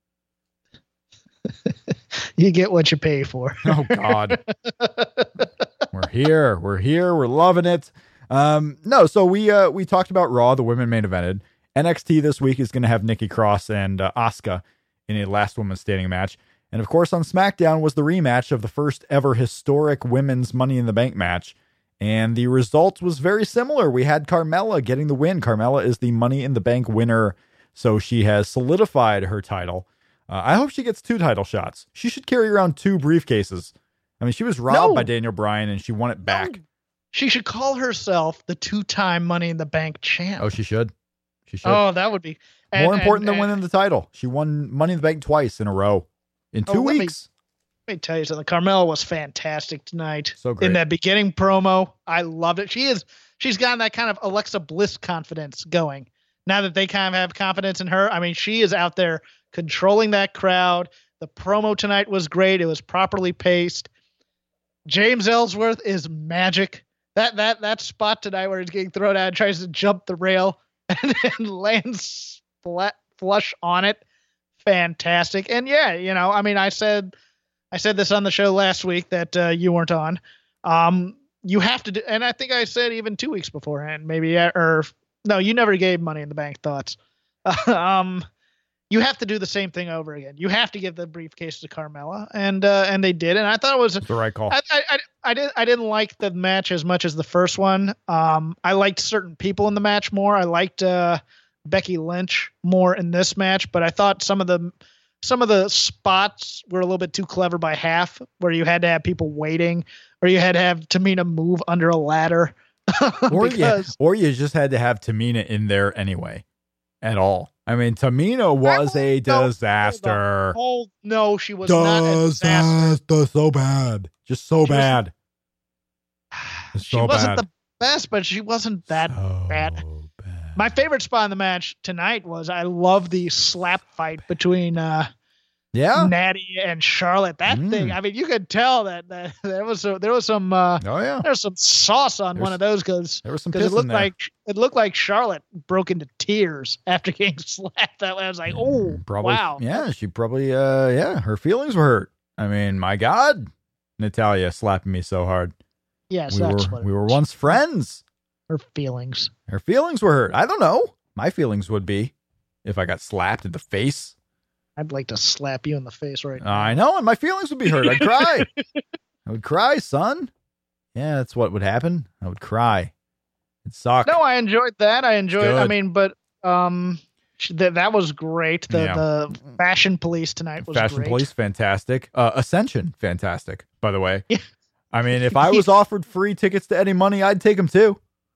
You get what you pay for. Oh, God. We're here. We're loving it. So we talked about Raw, the women main evented. NXT this week is going to have Nikki Cross and Asuka in a last woman standing match. And of course, on SmackDown was the rematch of the first ever historic women's Money in the Bank match. And the result was very similar. We had Carmella getting the win. Carmella is the Money in the Bank winner, so she has solidified her title. I hope she gets 2 title shots. She should carry around 2 briefcases. I mean, she was robbed by Daniel Bryan, and she won it back. No. She should call herself the 2-time Money in the Bank champ. Oh, she should. She should. Oh, that would be more important than winning the title. She won Money in the Bank twice in a row in 2 weeks. Let me tell you something. Carmella was fantastic tonight. So great. In that beginning promo, I loved it. She's gotten that kind of Alexa Bliss confidence going. Now that they kind of have confidence in her, I mean, she is out there controlling that crowd. The promo tonight was great. It was properly paced. James Ellsworth is magic. That spot tonight where he's getting thrown out and tries to jump the rail and lands flush on it. Fantastic. And yeah, I mean, I said this on the show last week that you weren't on. You have to do, and I think I said even 2 weeks beforehand, maybe, or no, you never gave Money in the Bank thoughts. You have to do the same thing over again. You have to give the briefcase to Carmella, and they did. And I thought it was the right call. I didn't like the match as much as the first one. I liked certain people in the match more. I liked Becky Lynch more in this match, but I thought some of the spots were a little bit too clever by half, where you had to have people waiting, or you had to have Tamina move under a ladder, or you just had to have Tamina in there anyway, at all. I mean, Tamina was a disaster. No, she was not a disaster. So bad. Just so bad. She wasn't the best, but she wasn't that bad. My favorite spot in the match tonight was, I love the slap fight between Natty and Charlotte. That thing, I mean, you could tell that there was some sauce on one of those, because it looked like Charlotte broke into tears after getting slapped. That way, I was like, oh, probably, wow. Yeah, she probably her feelings were hurt. I mean, my God, Natalya slapping me so hard. Yes, we were once friends. Her feelings were hurt. I don't know. My feelings would be if I got slapped in the face. I'd like to slap you in the face right now. I know, and my feelings would be hurt. I'd cry. I would cry, son. Yeah, that's what would happen. I would cry. It sucked. No, I enjoyed that. I mean, but that was great. The Fashion Police tonight was Fashion great. Police, fantastic. Ascension, fantastic, by the way. Yeah. I mean, if I was offered free tickets to Eddie Money, I'd take them too.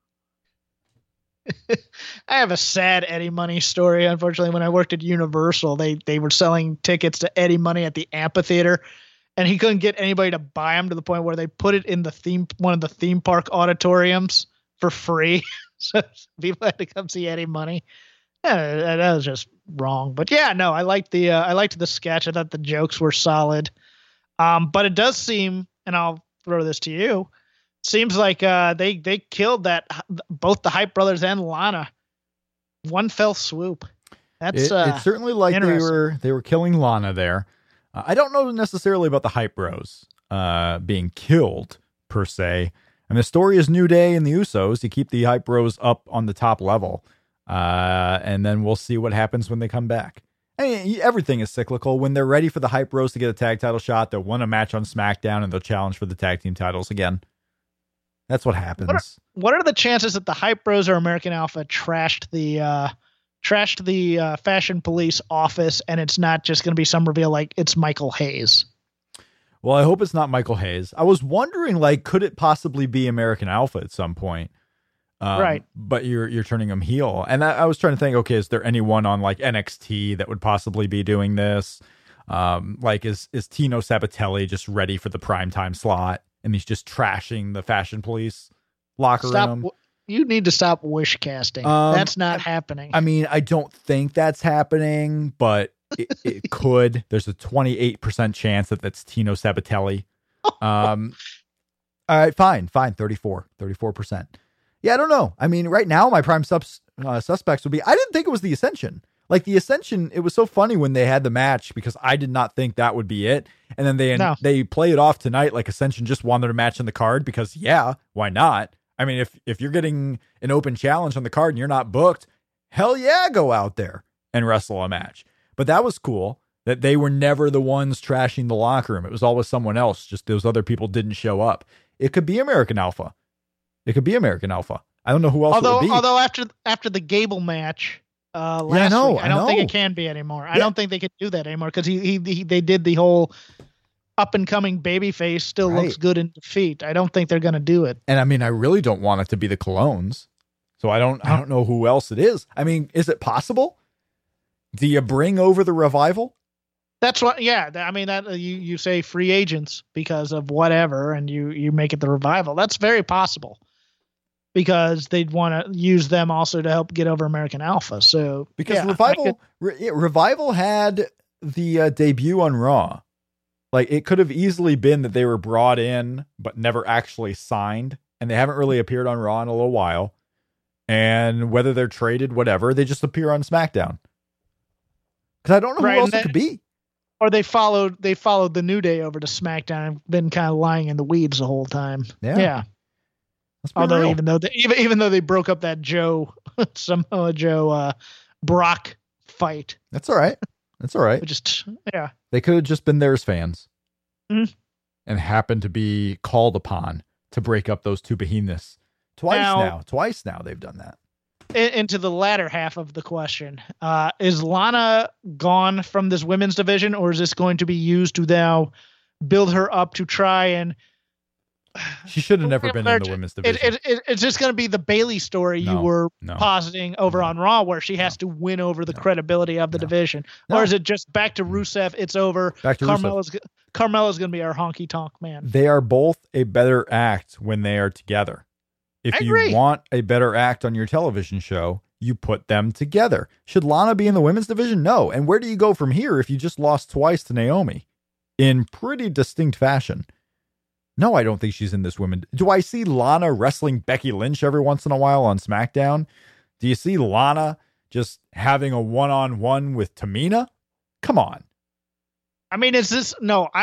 I have a sad Eddie Money story. Unfortunately, when I worked at Universal, they were selling tickets to Eddie Money at the amphitheater, and he couldn't get anybody to buy them, to the point where they put it in one of the theme park auditoriums for free. So people had to come see Eddie Money. Yeah, that was just wrong. But yeah, no, I liked the sketch. I thought the jokes were solid. But it does seem, and I'll throw this to you, seems like they killed both the Hype Brothers and Lana, one fell swoop. That's it certainly like they were killing Lana there. I don't know necessarily about the Hype Bros being killed per se. And the story is New Day and the Usos. You keep the Hype Bros up on the top level, and then we'll see what happens when they come back. I mean, everything is cyclical. When they're ready for the Hype Bros to get a tag title shot, they'll win a match on SmackDown and they'll challenge for the tag team titles again. That's what happens. What are the chances that the Hype Bros or American Alpha trashed the Fashion Police office, and it's not just going to be some reveal like it's Michael Hayes? Well, I hope it's not Michael Hayes. I was wondering, like, could it possibly be American Alpha at some point? Right. But you're turning them heel. And I was trying to think, okay, is there anyone on like NXT that would possibly be doing this? Like is Tino Sabatelli just ready for the primetime slot, and he's just trashing the Fashion Police locker room? You need to stop wish casting. That's not happening. I mean, I don't think that's happening, but it could. There's a 28% chance that that's Tino Sabatelli. All right, fine. 34%. Yeah, I don't know. I mean, right now, my prime suspects would be, I didn't think it was the Ascension. Like the Ascension, it was so funny when they had the match, because I did not think that would be it. And then they play it off tonight like Ascension just wanted a match on the card, because yeah, why not? I mean, if you're getting an open challenge on the card and you're not booked, hell yeah, go out there and wrestle a match. But that was cool. that they were never the ones trashing the locker room. It was always someone else. Just those other people didn't show up. It could be American Alpha. I don't know who else it would be. Although after the Gable match last week, I don't think it can be anymore. I don't think they can do that anymore because they did the whole up and coming babyface still looks good in defeat. I don't think they're going to do it. And I mean, I really don't want it to be the Clones. So I don't know who else it is. I mean, is it possible? Do you bring over the Revival? That's what, yeah. I mean, that you say free agents because of whatever, and you make it the Revival. That's very possible because they'd want to use them also to help get over American Alpha. So because Revival had the debut on Raw. Like, it could have easily been that they were brought in but never actually signed, and they haven't really appeared on Raw in a little while. And whether they're traded, whatever, they just appear on SmackDown. Because I don't know who else it could be. Or they followed the New Day over to SmackDown and been kind of lying in the weeds the whole time. Yeah. Although real. even though they broke up that Samoa Joe Brock fight. That's all right. They could have just been there as fans. Mm-hmm. And happened to be called upon to break up those two behemoths. Twice now they've done that. Into the latter half of the question, is Lana gone from this women's division, or is this going to be used to now build her up to try and? She should have never been in the women's division. It's just going to be the Bayley story you were positing over on Raw, where she has to win over the credibility of the division, or is it just back to Rusev? It's over. Back to Carmella's going to be our honky tonk man. They are both a better act when they are together. If you want a better act on your television show, you put them together. Should Lana be in the women's division? No. And where do you go from here if you just lost twice to Naomi in pretty distinct fashion? No, I don't think she's in this women. Do I see Lana wrestling Becky Lynch every once in a while on SmackDown? Do you see Lana just having a one-on-one with Tamina? Come on. I mean, is this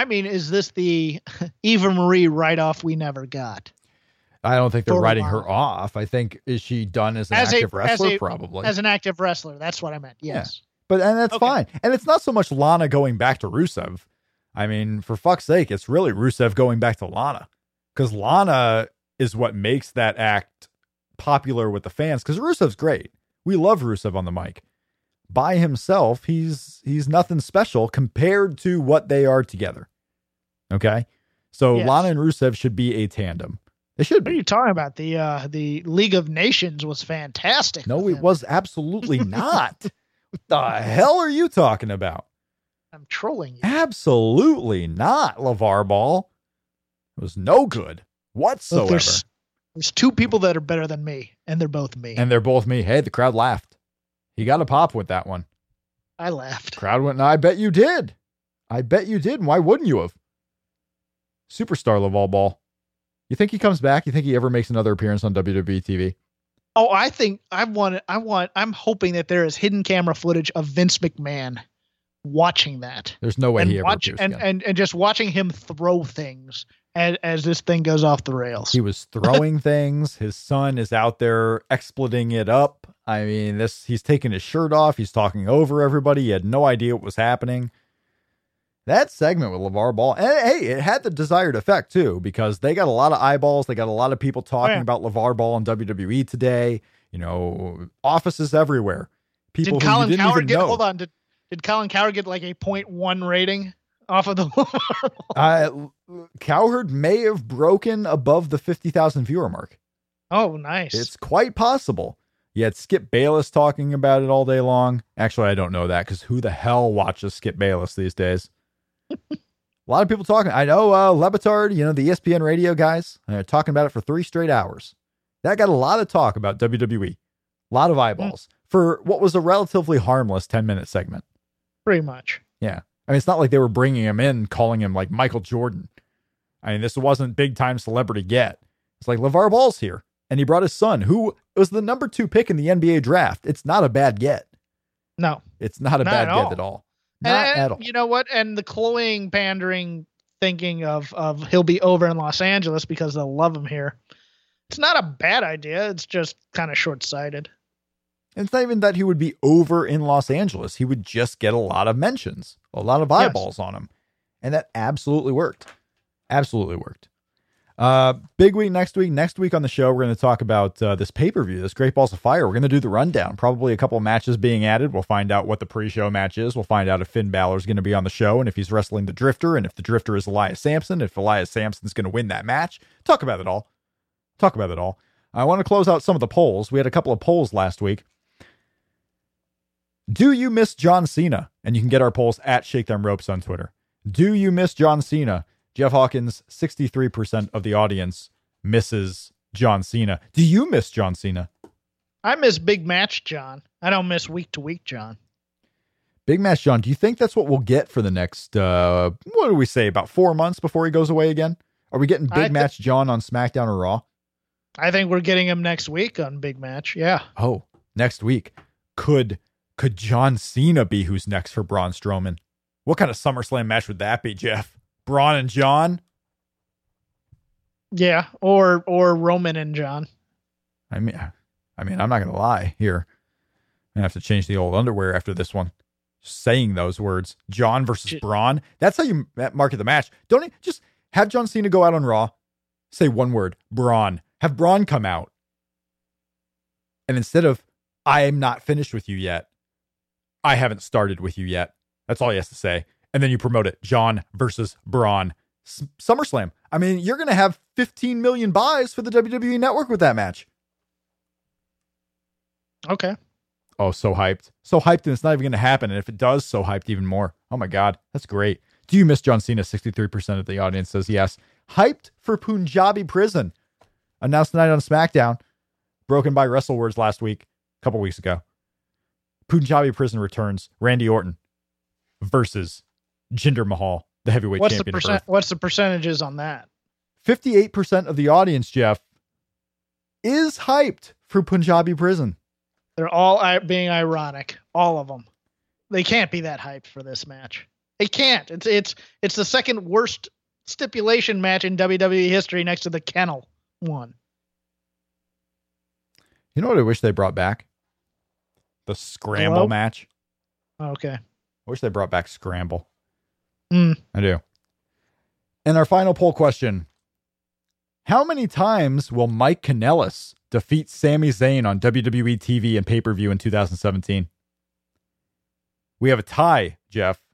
the Eva Marie write-off we never got? I don't think they're writing her off. I think, is she done as an active wrestler? Probably. As an active wrestler. That's what I meant. Yes. Yeah. And that's fine. And it's not so much Lana going back to Rusev. I mean, for fuck's sake, it's really Rusev going back to Lana. Because Lana is what makes that act popular with the fans. Because Rusev's great. We love Rusev on the mic. By himself, he's nothing special compared to what they are together. Okay? So Lana and Rusev should be a tandem. They should be. What are you talking about? The League of Nations was fantastic. No, it was absolutely not. What the hell are you talking about? I'm trolling you. Absolutely not, LeVar Ball. It was no good whatsoever. Look, there's two people that are better than me, and they're both me. And they're both me. Hey, the crowd laughed. He got a pop with that one. I laughed. Crowd went, no, I bet you did. And why wouldn't you have? Superstar LeVar Ball. You think he comes back? You think he ever makes another appearance on WWE TV? Oh, I'm hoping that there is hidden camera footage of Vince McMahon watching that. There's no way he ever appears again. And just watching him throw things as this thing goes off the rails. He was throwing things. His son is out there exploiting it up. I mean, he's taking his shirt off. He's talking over everybody. He had no idea what was happening. That segment with LeVar Ball, and hey, it had the desired effect too, because they got a lot of eyeballs. They got a lot of people talking about LeVar Ball in WWE today. You know, offices everywhere. People did who Colin you didn't Cowherd even know. Hold on, did Colin Cowherd get like a 0.1 rating off of the Cowherd may have broken above the 50,000 viewer mark. Oh, nice. It's quite possible. You had Skip Bayless talking about it all day long. Actually, I don't know that because who the hell watches Skip Bayless these days? A lot of people talking. I know Lebitard, the ESPN radio guys, talking about it for 3 straight hours. That got a lot of talk about WWE. A lot of eyeballs for what was a relatively harmless 10-minute segment. Pretty much. Yeah. I mean, it's not like they were bringing him in, calling him like Michael Jordan. I mean, this wasn't big time celebrity get. It's like LeVar Ball's here. And he brought his son, who was the number 2 pick in the NBA draft. It's not a bad get. No. It's not a bad get at all. Not at all. You know what? And the cloying, pandering thinking of he'll be over in Los Angeles because they'll love him here. It's not a bad idea. It's just kind of short-sighted. And it's not even that he would be over in Los Angeles. He would just get a lot of mentions, a lot of eyeballs on him. And that absolutely worked. Absolutely worked. Big week next week. Next week on the show, we're going to talk about this pay-per-view, this Great Balls of Fire. We're going to do the rundown. Probably a couple of matches being added. We'll find out what the pre-show match is. We'll find out if Finn Balor is going to be on the show and if he's wrestling the Drifter and if the Drifter is Elias Sampson, if Elias Sampson's going to win that match. Talk about it all. I want to close out some of the polls. We had a couple of polls last week. Do you miss John Cena? And you can get our polls at Shake Them Ropes on Twitter. Do you miss John Cena? Jeff Hawkins, 63% of the audience misses John Cena. Do you miss John Cena? I miss Big Match John. I don't miss week to week John. Big Match John, do you think that's what we'll get for the next, what do we say, about 4 months before he goes away again? Are we getting Big Match John on SmackDown or Raw? I think we're getting him next week on Big Match. Yeah. Oh, next week. Could John Cena be who's next for Braun Strowman? What kind of SummerSlam match would that be, Jeff? Braun and John? Yeah, or Roman and John. I mean, I'm not going to lie here. I'm going to have to change the old underwear after this one. Just saying those words. John versus Braun. That's how you market the match. Don't just have John Cena go out on Raw. Say one word. Braun. Have Braun come out. And instead of, I am not finished with you yet, I haven't started with you yet. That's all he has to say. And then you promote it. John versus Braun. SummerSlam. I mean, you're going to have 15 million buys for the WWE Network with that match. Okay. Oh, so hyped. So hyped, and it's not even going to happen. And if it does, so hyped even more. Oh my God. That's great. Do you miss John Cena? 63% of the audience says yes. Hyped for Punjabi Prison. Announced tonight on SmackDown. Broken by WrestleWords last week. A couple weeks ago. Punjabi Prison returns. Randy Orton versus Jinder Mahal, the heavyweight champion of Earth. What's the percentages on that? 58% of the audience, Jeff, is hyped for Punjabi Prison. They're all being ironic. All of them. They can't be that hyped for this match. They can't. It's the second worst stipulation match in WWE history next to the Kennel one. You know what I wish they brought back? The Scramble match. Okay. I wish they brought back Scramble. I do. And our final poll question. How many times will Mike Kanellis defeat Sami Zayn on WWE TV and pay-per-view in 2017? We have a tie, Jeff.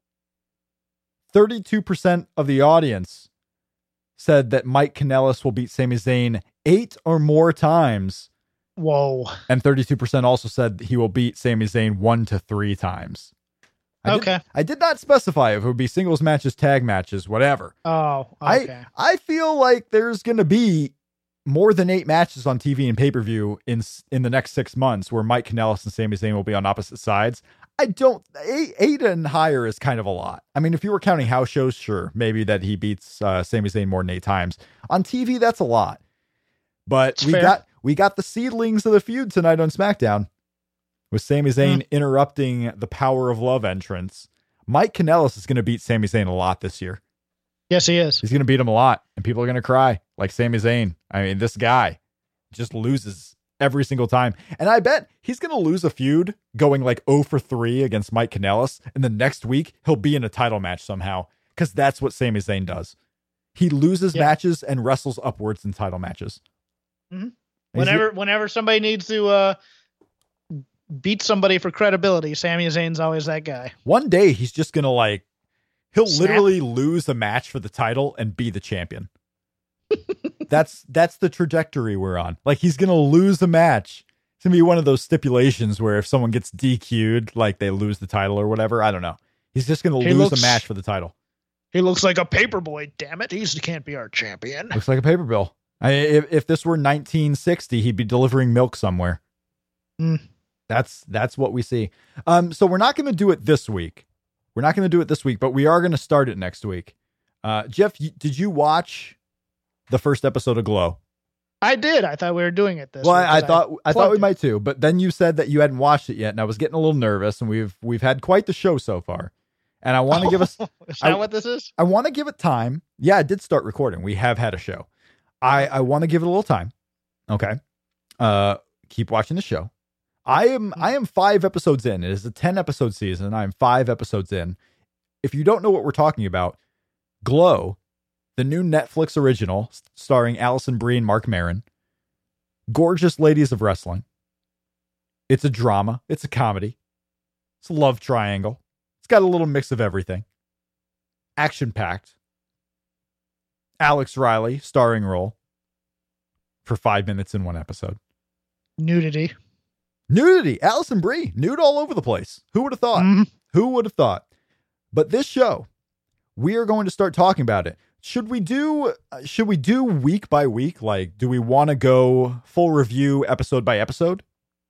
32% of the audience said that Mike Kanellis will beat Sami Zayn 8 or more times. Whoa. And 32% also said he will beat Sami Zayn 1 to 3 times. I did not specify if it would be singles matches, tag matches, whatever. Oh, okay. I feel like there's going to be more than 8 matches on TV and pay-per-view in the next 6 months where Mike Kanellis and Sami Zayn will be on opposite sides. I don't, 8 and higher is kind of a lot. I mean, if you were counting house shows, sure, maybe that he beats Sami Zayn more than 8 times. On TV, that's a lot. But we got the seedlings of the feud tonight on SmackDown. With Sami Zayn interrupting the Power of Love entrance. Mike Kanellis is going to beat Sami Zayn a lot this year. Yes, he is. He's going to beat him a lot, and people are going to cry like Sami Zayn. I mean, this guy just loses every single time. And I bet he's going to lose a feud going like 0 for 3 against Mike Kanellis, and the next week he'll be in a title match somehow, because that's what Sami Zayn does. He loses matches and wrestles upwards in title matches. Mm-hmm. Whenever somebody needs to beat somebody for credibility, Sami Zayn's always that guy. One day he's just gonna he'll literally lose a match for the title and be the champion. That's the trajectory we're on. Like, he's gonna lose a match. It's gonna be one of those stipulations where if someone gets DQ'd, like they lose the title or whatever. I don't know. He's just gonna lose a match for the title. He looks like a paperboy. Damn it, he can't be our champion. Looks like a paper bill. If this were 1960, he'd be delivering milk somewhere. That's what we see. So we're not going to do it this week. But we are going to start it next week. Jeff, did you watch the first episode of Glow? I did. I thought we were doing it this week. Well, I thought we might too, but then you said that you hadn't watched it yet, and I was getting a little nervous, and we've had quite the show so far. And I want to give us Is that what this is? I want to give it time. Yeah, I did start recording. We have had a show. I want to give it a little time. Okay. Keep watching the show. I am 5 episodes in. It is a 10 episode season. I am 5 episodes in. If you don't know what we're talking about, Glow, the new Netflix original starring Alison Brie and Mark Maron, gorgeous ladies of wrestling. It's a drama. It's a comedy. It's a love triangle. It's got a little mix of everything. Action-packed. Alex Riley, starring role for 5 minutes in one episode. Nudity. Alison Brie, nude all over the place. Who would have thought? Mhm. Who would have thought? But this show, we are going to start talking about it. Should we do week by week? Like, do we want to go full review episode by episode?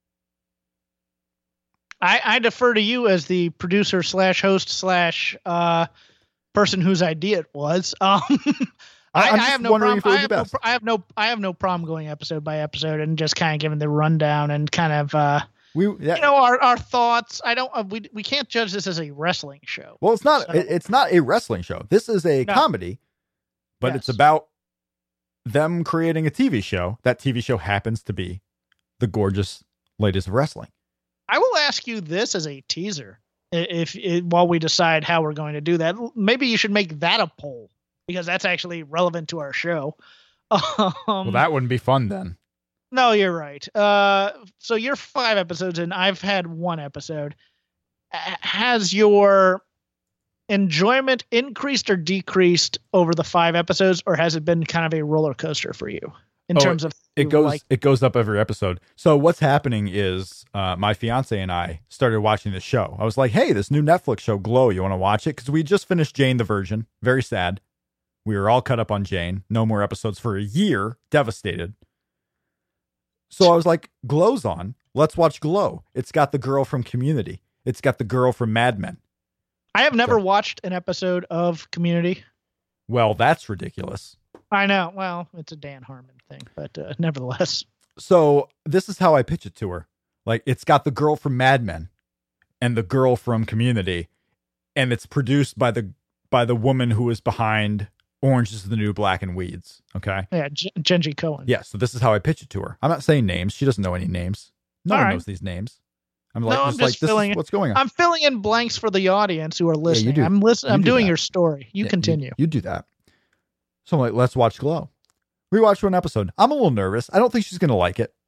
I defer to you as the producer / host / person whose idea it was. I have no problem. I have no problem going episode by episode and just kind of giving the rundown and kind of our thoughts. We can't judge this as a wrestling show. Well, it's not. So, it's not a wrestling show. This is a comedy, but it's about them creating a TV show. That TV show happens to be The Gorgeous Ladies of Wrestling. I will ask you this as a teaser. While we decide how we're going to do that, maybe you should make that a poll, because that's actually relevant to our show. Well, that wouldn't be fun then. No, you're right. So you're 5 episodes in. I've had 1 episode. Has your enjoyment increased or decreased over the 5 episodes, or has it been kind of a roller coaster for you in terms of it goes up every episode? So what's happening is my fiance and I started watching the show. I was like, hey, this new Netflix show, Glow, you want to watch it? Because we just finished Jane the Virgin. Very sad. We were all cut up on Jane. No more episodes for a year. Devastated. So I was like, Glow's on. Let's watch Glow. It's got the girl from Community. It's got the girl from Mad Men. I have never watched an episode of Community. Well, that's ridiculous. I know. Well, it's a Dan Harmon thing, but nevertheless. So this is how I pitch it to her. Like, it's got the girl from Mad Men and the girl from Community, and it's produced by the woman who is behind Orange is the New Black and Weeds. Okay. Yeah, Genji Cohen. Yeah. So this is how I pitch it to her. I'm not saying names. She doesn't know any names. No one knows these names. I'm like, this is what's going on. I'm filling in blanks for the audience who are listening. Yeah, I'm listening. I'm doing your story. You continue. You do that. So I'm like, let's watch Glow. We watched 1 episode. I'm a little nervous. I don't think she's going to like it.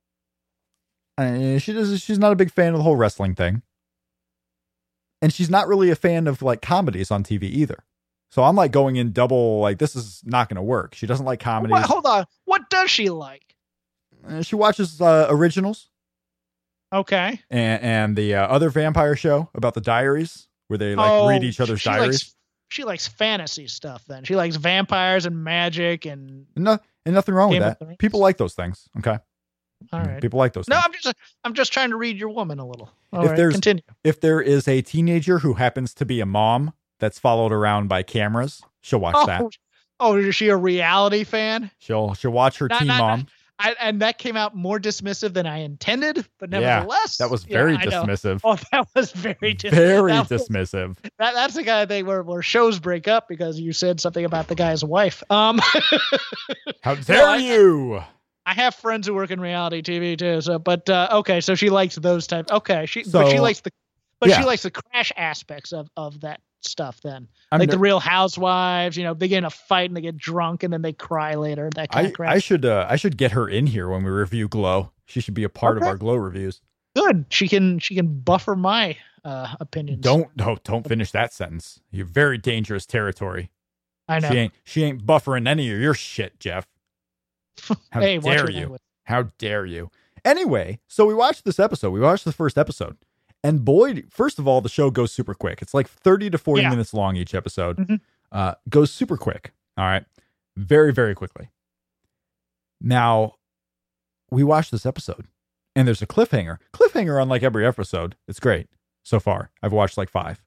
She's not a big fan of the whole wrestling thing. And she's not really a fan of like comedies on TV either. So I'm like going in double, like, this is not going to work. She doesn't like comedies. Hold on. What does she like? She watches originals. Okay. And the other vampire show about the diaries where they read each other's diaries. She likes fantasy stuff then. She likes vampires and magic and nothing wrong with that. People like those things. Okay. All right. People like those things. No, I'm just trying to read your woman a little. Continue. If there is a teenager who happens to be a mom that's followed around by cameras, she'll watch that. Oh, is she a reality fan? She'll watch her teen mom. And that came out more dismissive than I intended, but nevertheless. That was very dismissive. Oh, that was very dismissive. Very dismissive. That's the kind of thing where shows break up because you said something about the guy's wife. How dare you? I have friends who work in reality TV too. So, but okay, so she likes those types. Okay, she likes the crash aspects of that stuff. Then, the Real Housewives, they get in a fight and they get drunk and then they cry later. That kind of crap. I should get her in here when we review Glow. She should be a part of our Glow reviews. Good. She can buffer my opinions. Don't finish that sentence. You're very dangerous territory. I know. She ain't buffering any of your shit, Jeff. How dare you? How dare you? Anyway, so we watched this episode. We watched the first episode. And boy, first of all, the show goes super quick. It's like 30 to 40 minutes long each episode. Mm-hmm. Goes super quick. All right. Very, very quickly. Now, we watched this episode. And there's a cliffhanger. Cliffhanger on like every episode. It's great so far. I've watched like 5.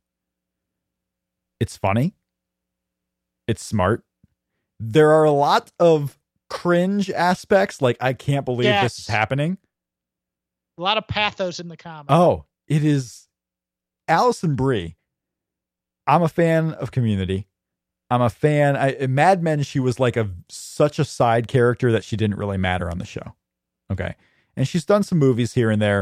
It's funny. It's smart. There are a lot of cringe aspects. Like, I can't believe this is happening. A lot of pathos in the comedy. Oh, it is. Alison Brie. I'm a fan of Community. I'm a fan. In Mad Men, she was like such a side character that she didn't really matter on the show. Okay. And she's done some movies here and there.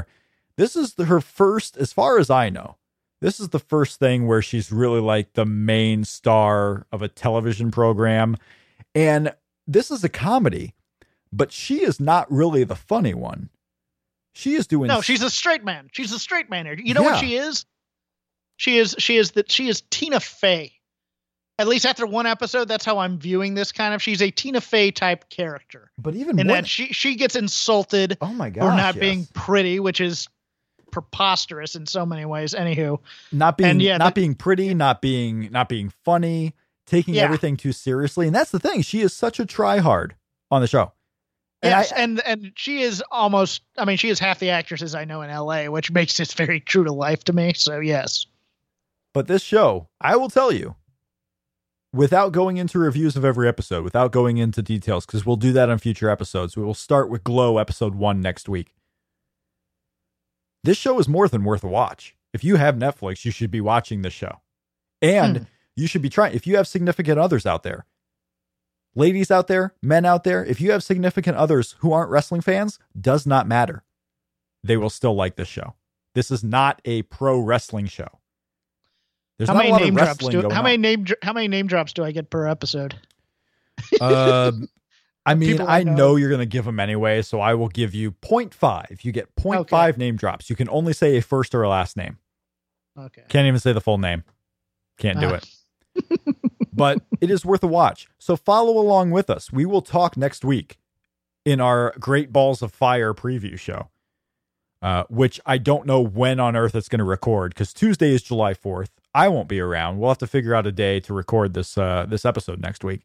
This is her first, as far as I know, this is the first thing where she's really like the main star of a television program. And this is a comedy, but she is not really the funny one. She is doing... No, she's a straight man. She's a straight man here. You know what she is? She is Tina Fey. At least after one episode, that's how I'm viewing this kind of. She's a Tina Fey type character. But even in that she gets insulted for not being pretty, which is preposterous in so many ways. Anywho, not being pretty, not being funny, taking everything too seriously. And that's the thing. She is such a tryhard on the show. And yes, and she is almost, I mean, she is half the actresses I know in LA, which makes it very true to life to me. So yes. But this show, I will tell you, without going into reviews of every episode, without going into details, because we'll do that on future episodes. We will start with Glow episode 1 next week. This show is more than worth a watch. If you have Netflix, you should be watching this show. And you should be trying, if you have significant others out there, ladies out there, men out there, if you have significant others who aren't wrestling fans, does not matter. They will still like this show. This is not a pro wrestling show. There's how many name drops do I get per episode? I mean, I know you're going to give them anyway, so I will give you 0.5. You get 0.5 name drops. You can only say a first or a last name. Okay. Can't even say the full name. Can't do it. But it is worth a watch. So follow along with us. We will talk next week in our Great Balls of Fire preview show, which I don't know when on earth it's going to record, because Tuesday is July 4th. I won't be around. We'll have to figure out a day to record this episode next week.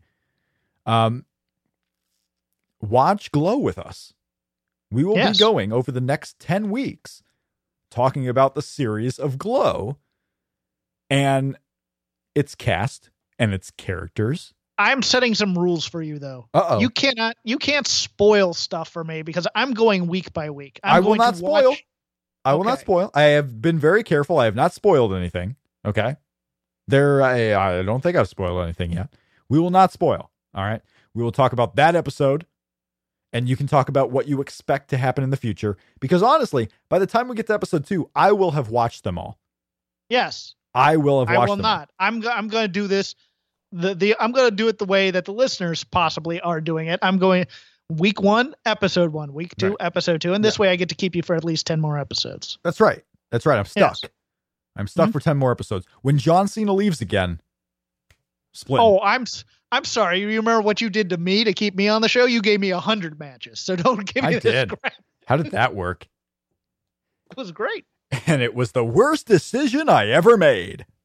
Watch Glow with us. We will be going over the next 10 weeks talking about the series of Glow and its cast and its characters. I'm setting some rules for you, though. Uh-oh. You can't spoil stuff for me, because I'm going week by week. I will not spoil. I will not spoil. I have been very careful. I have not spoiled anything. Okay. I don't think I've spoiled anything yet. We will not spoil. All right. We will talk about that episode, and you can talk about what you expect to happen in the future. Because honestly, by the time we get to episode 2, I will have watched them all. Yes. I will have watched them. I will not. I'm going to do this. I'm going to do it the way that the listeners possibly are doing it. I'm going week 1, episode 1, week 2, episode 2. And this way I get to keep you for at least 10 more episodes. That's right. I'm stuck. Yes. I'm stuck for 10 more episodes. When John Cena leaves again, split. Oh, I'm sorry. You remember what you did to me to keep me on the show? You gave me 100 matches. So don't give me this crap. How did that work? It was great. And it was the worst decision I ever made.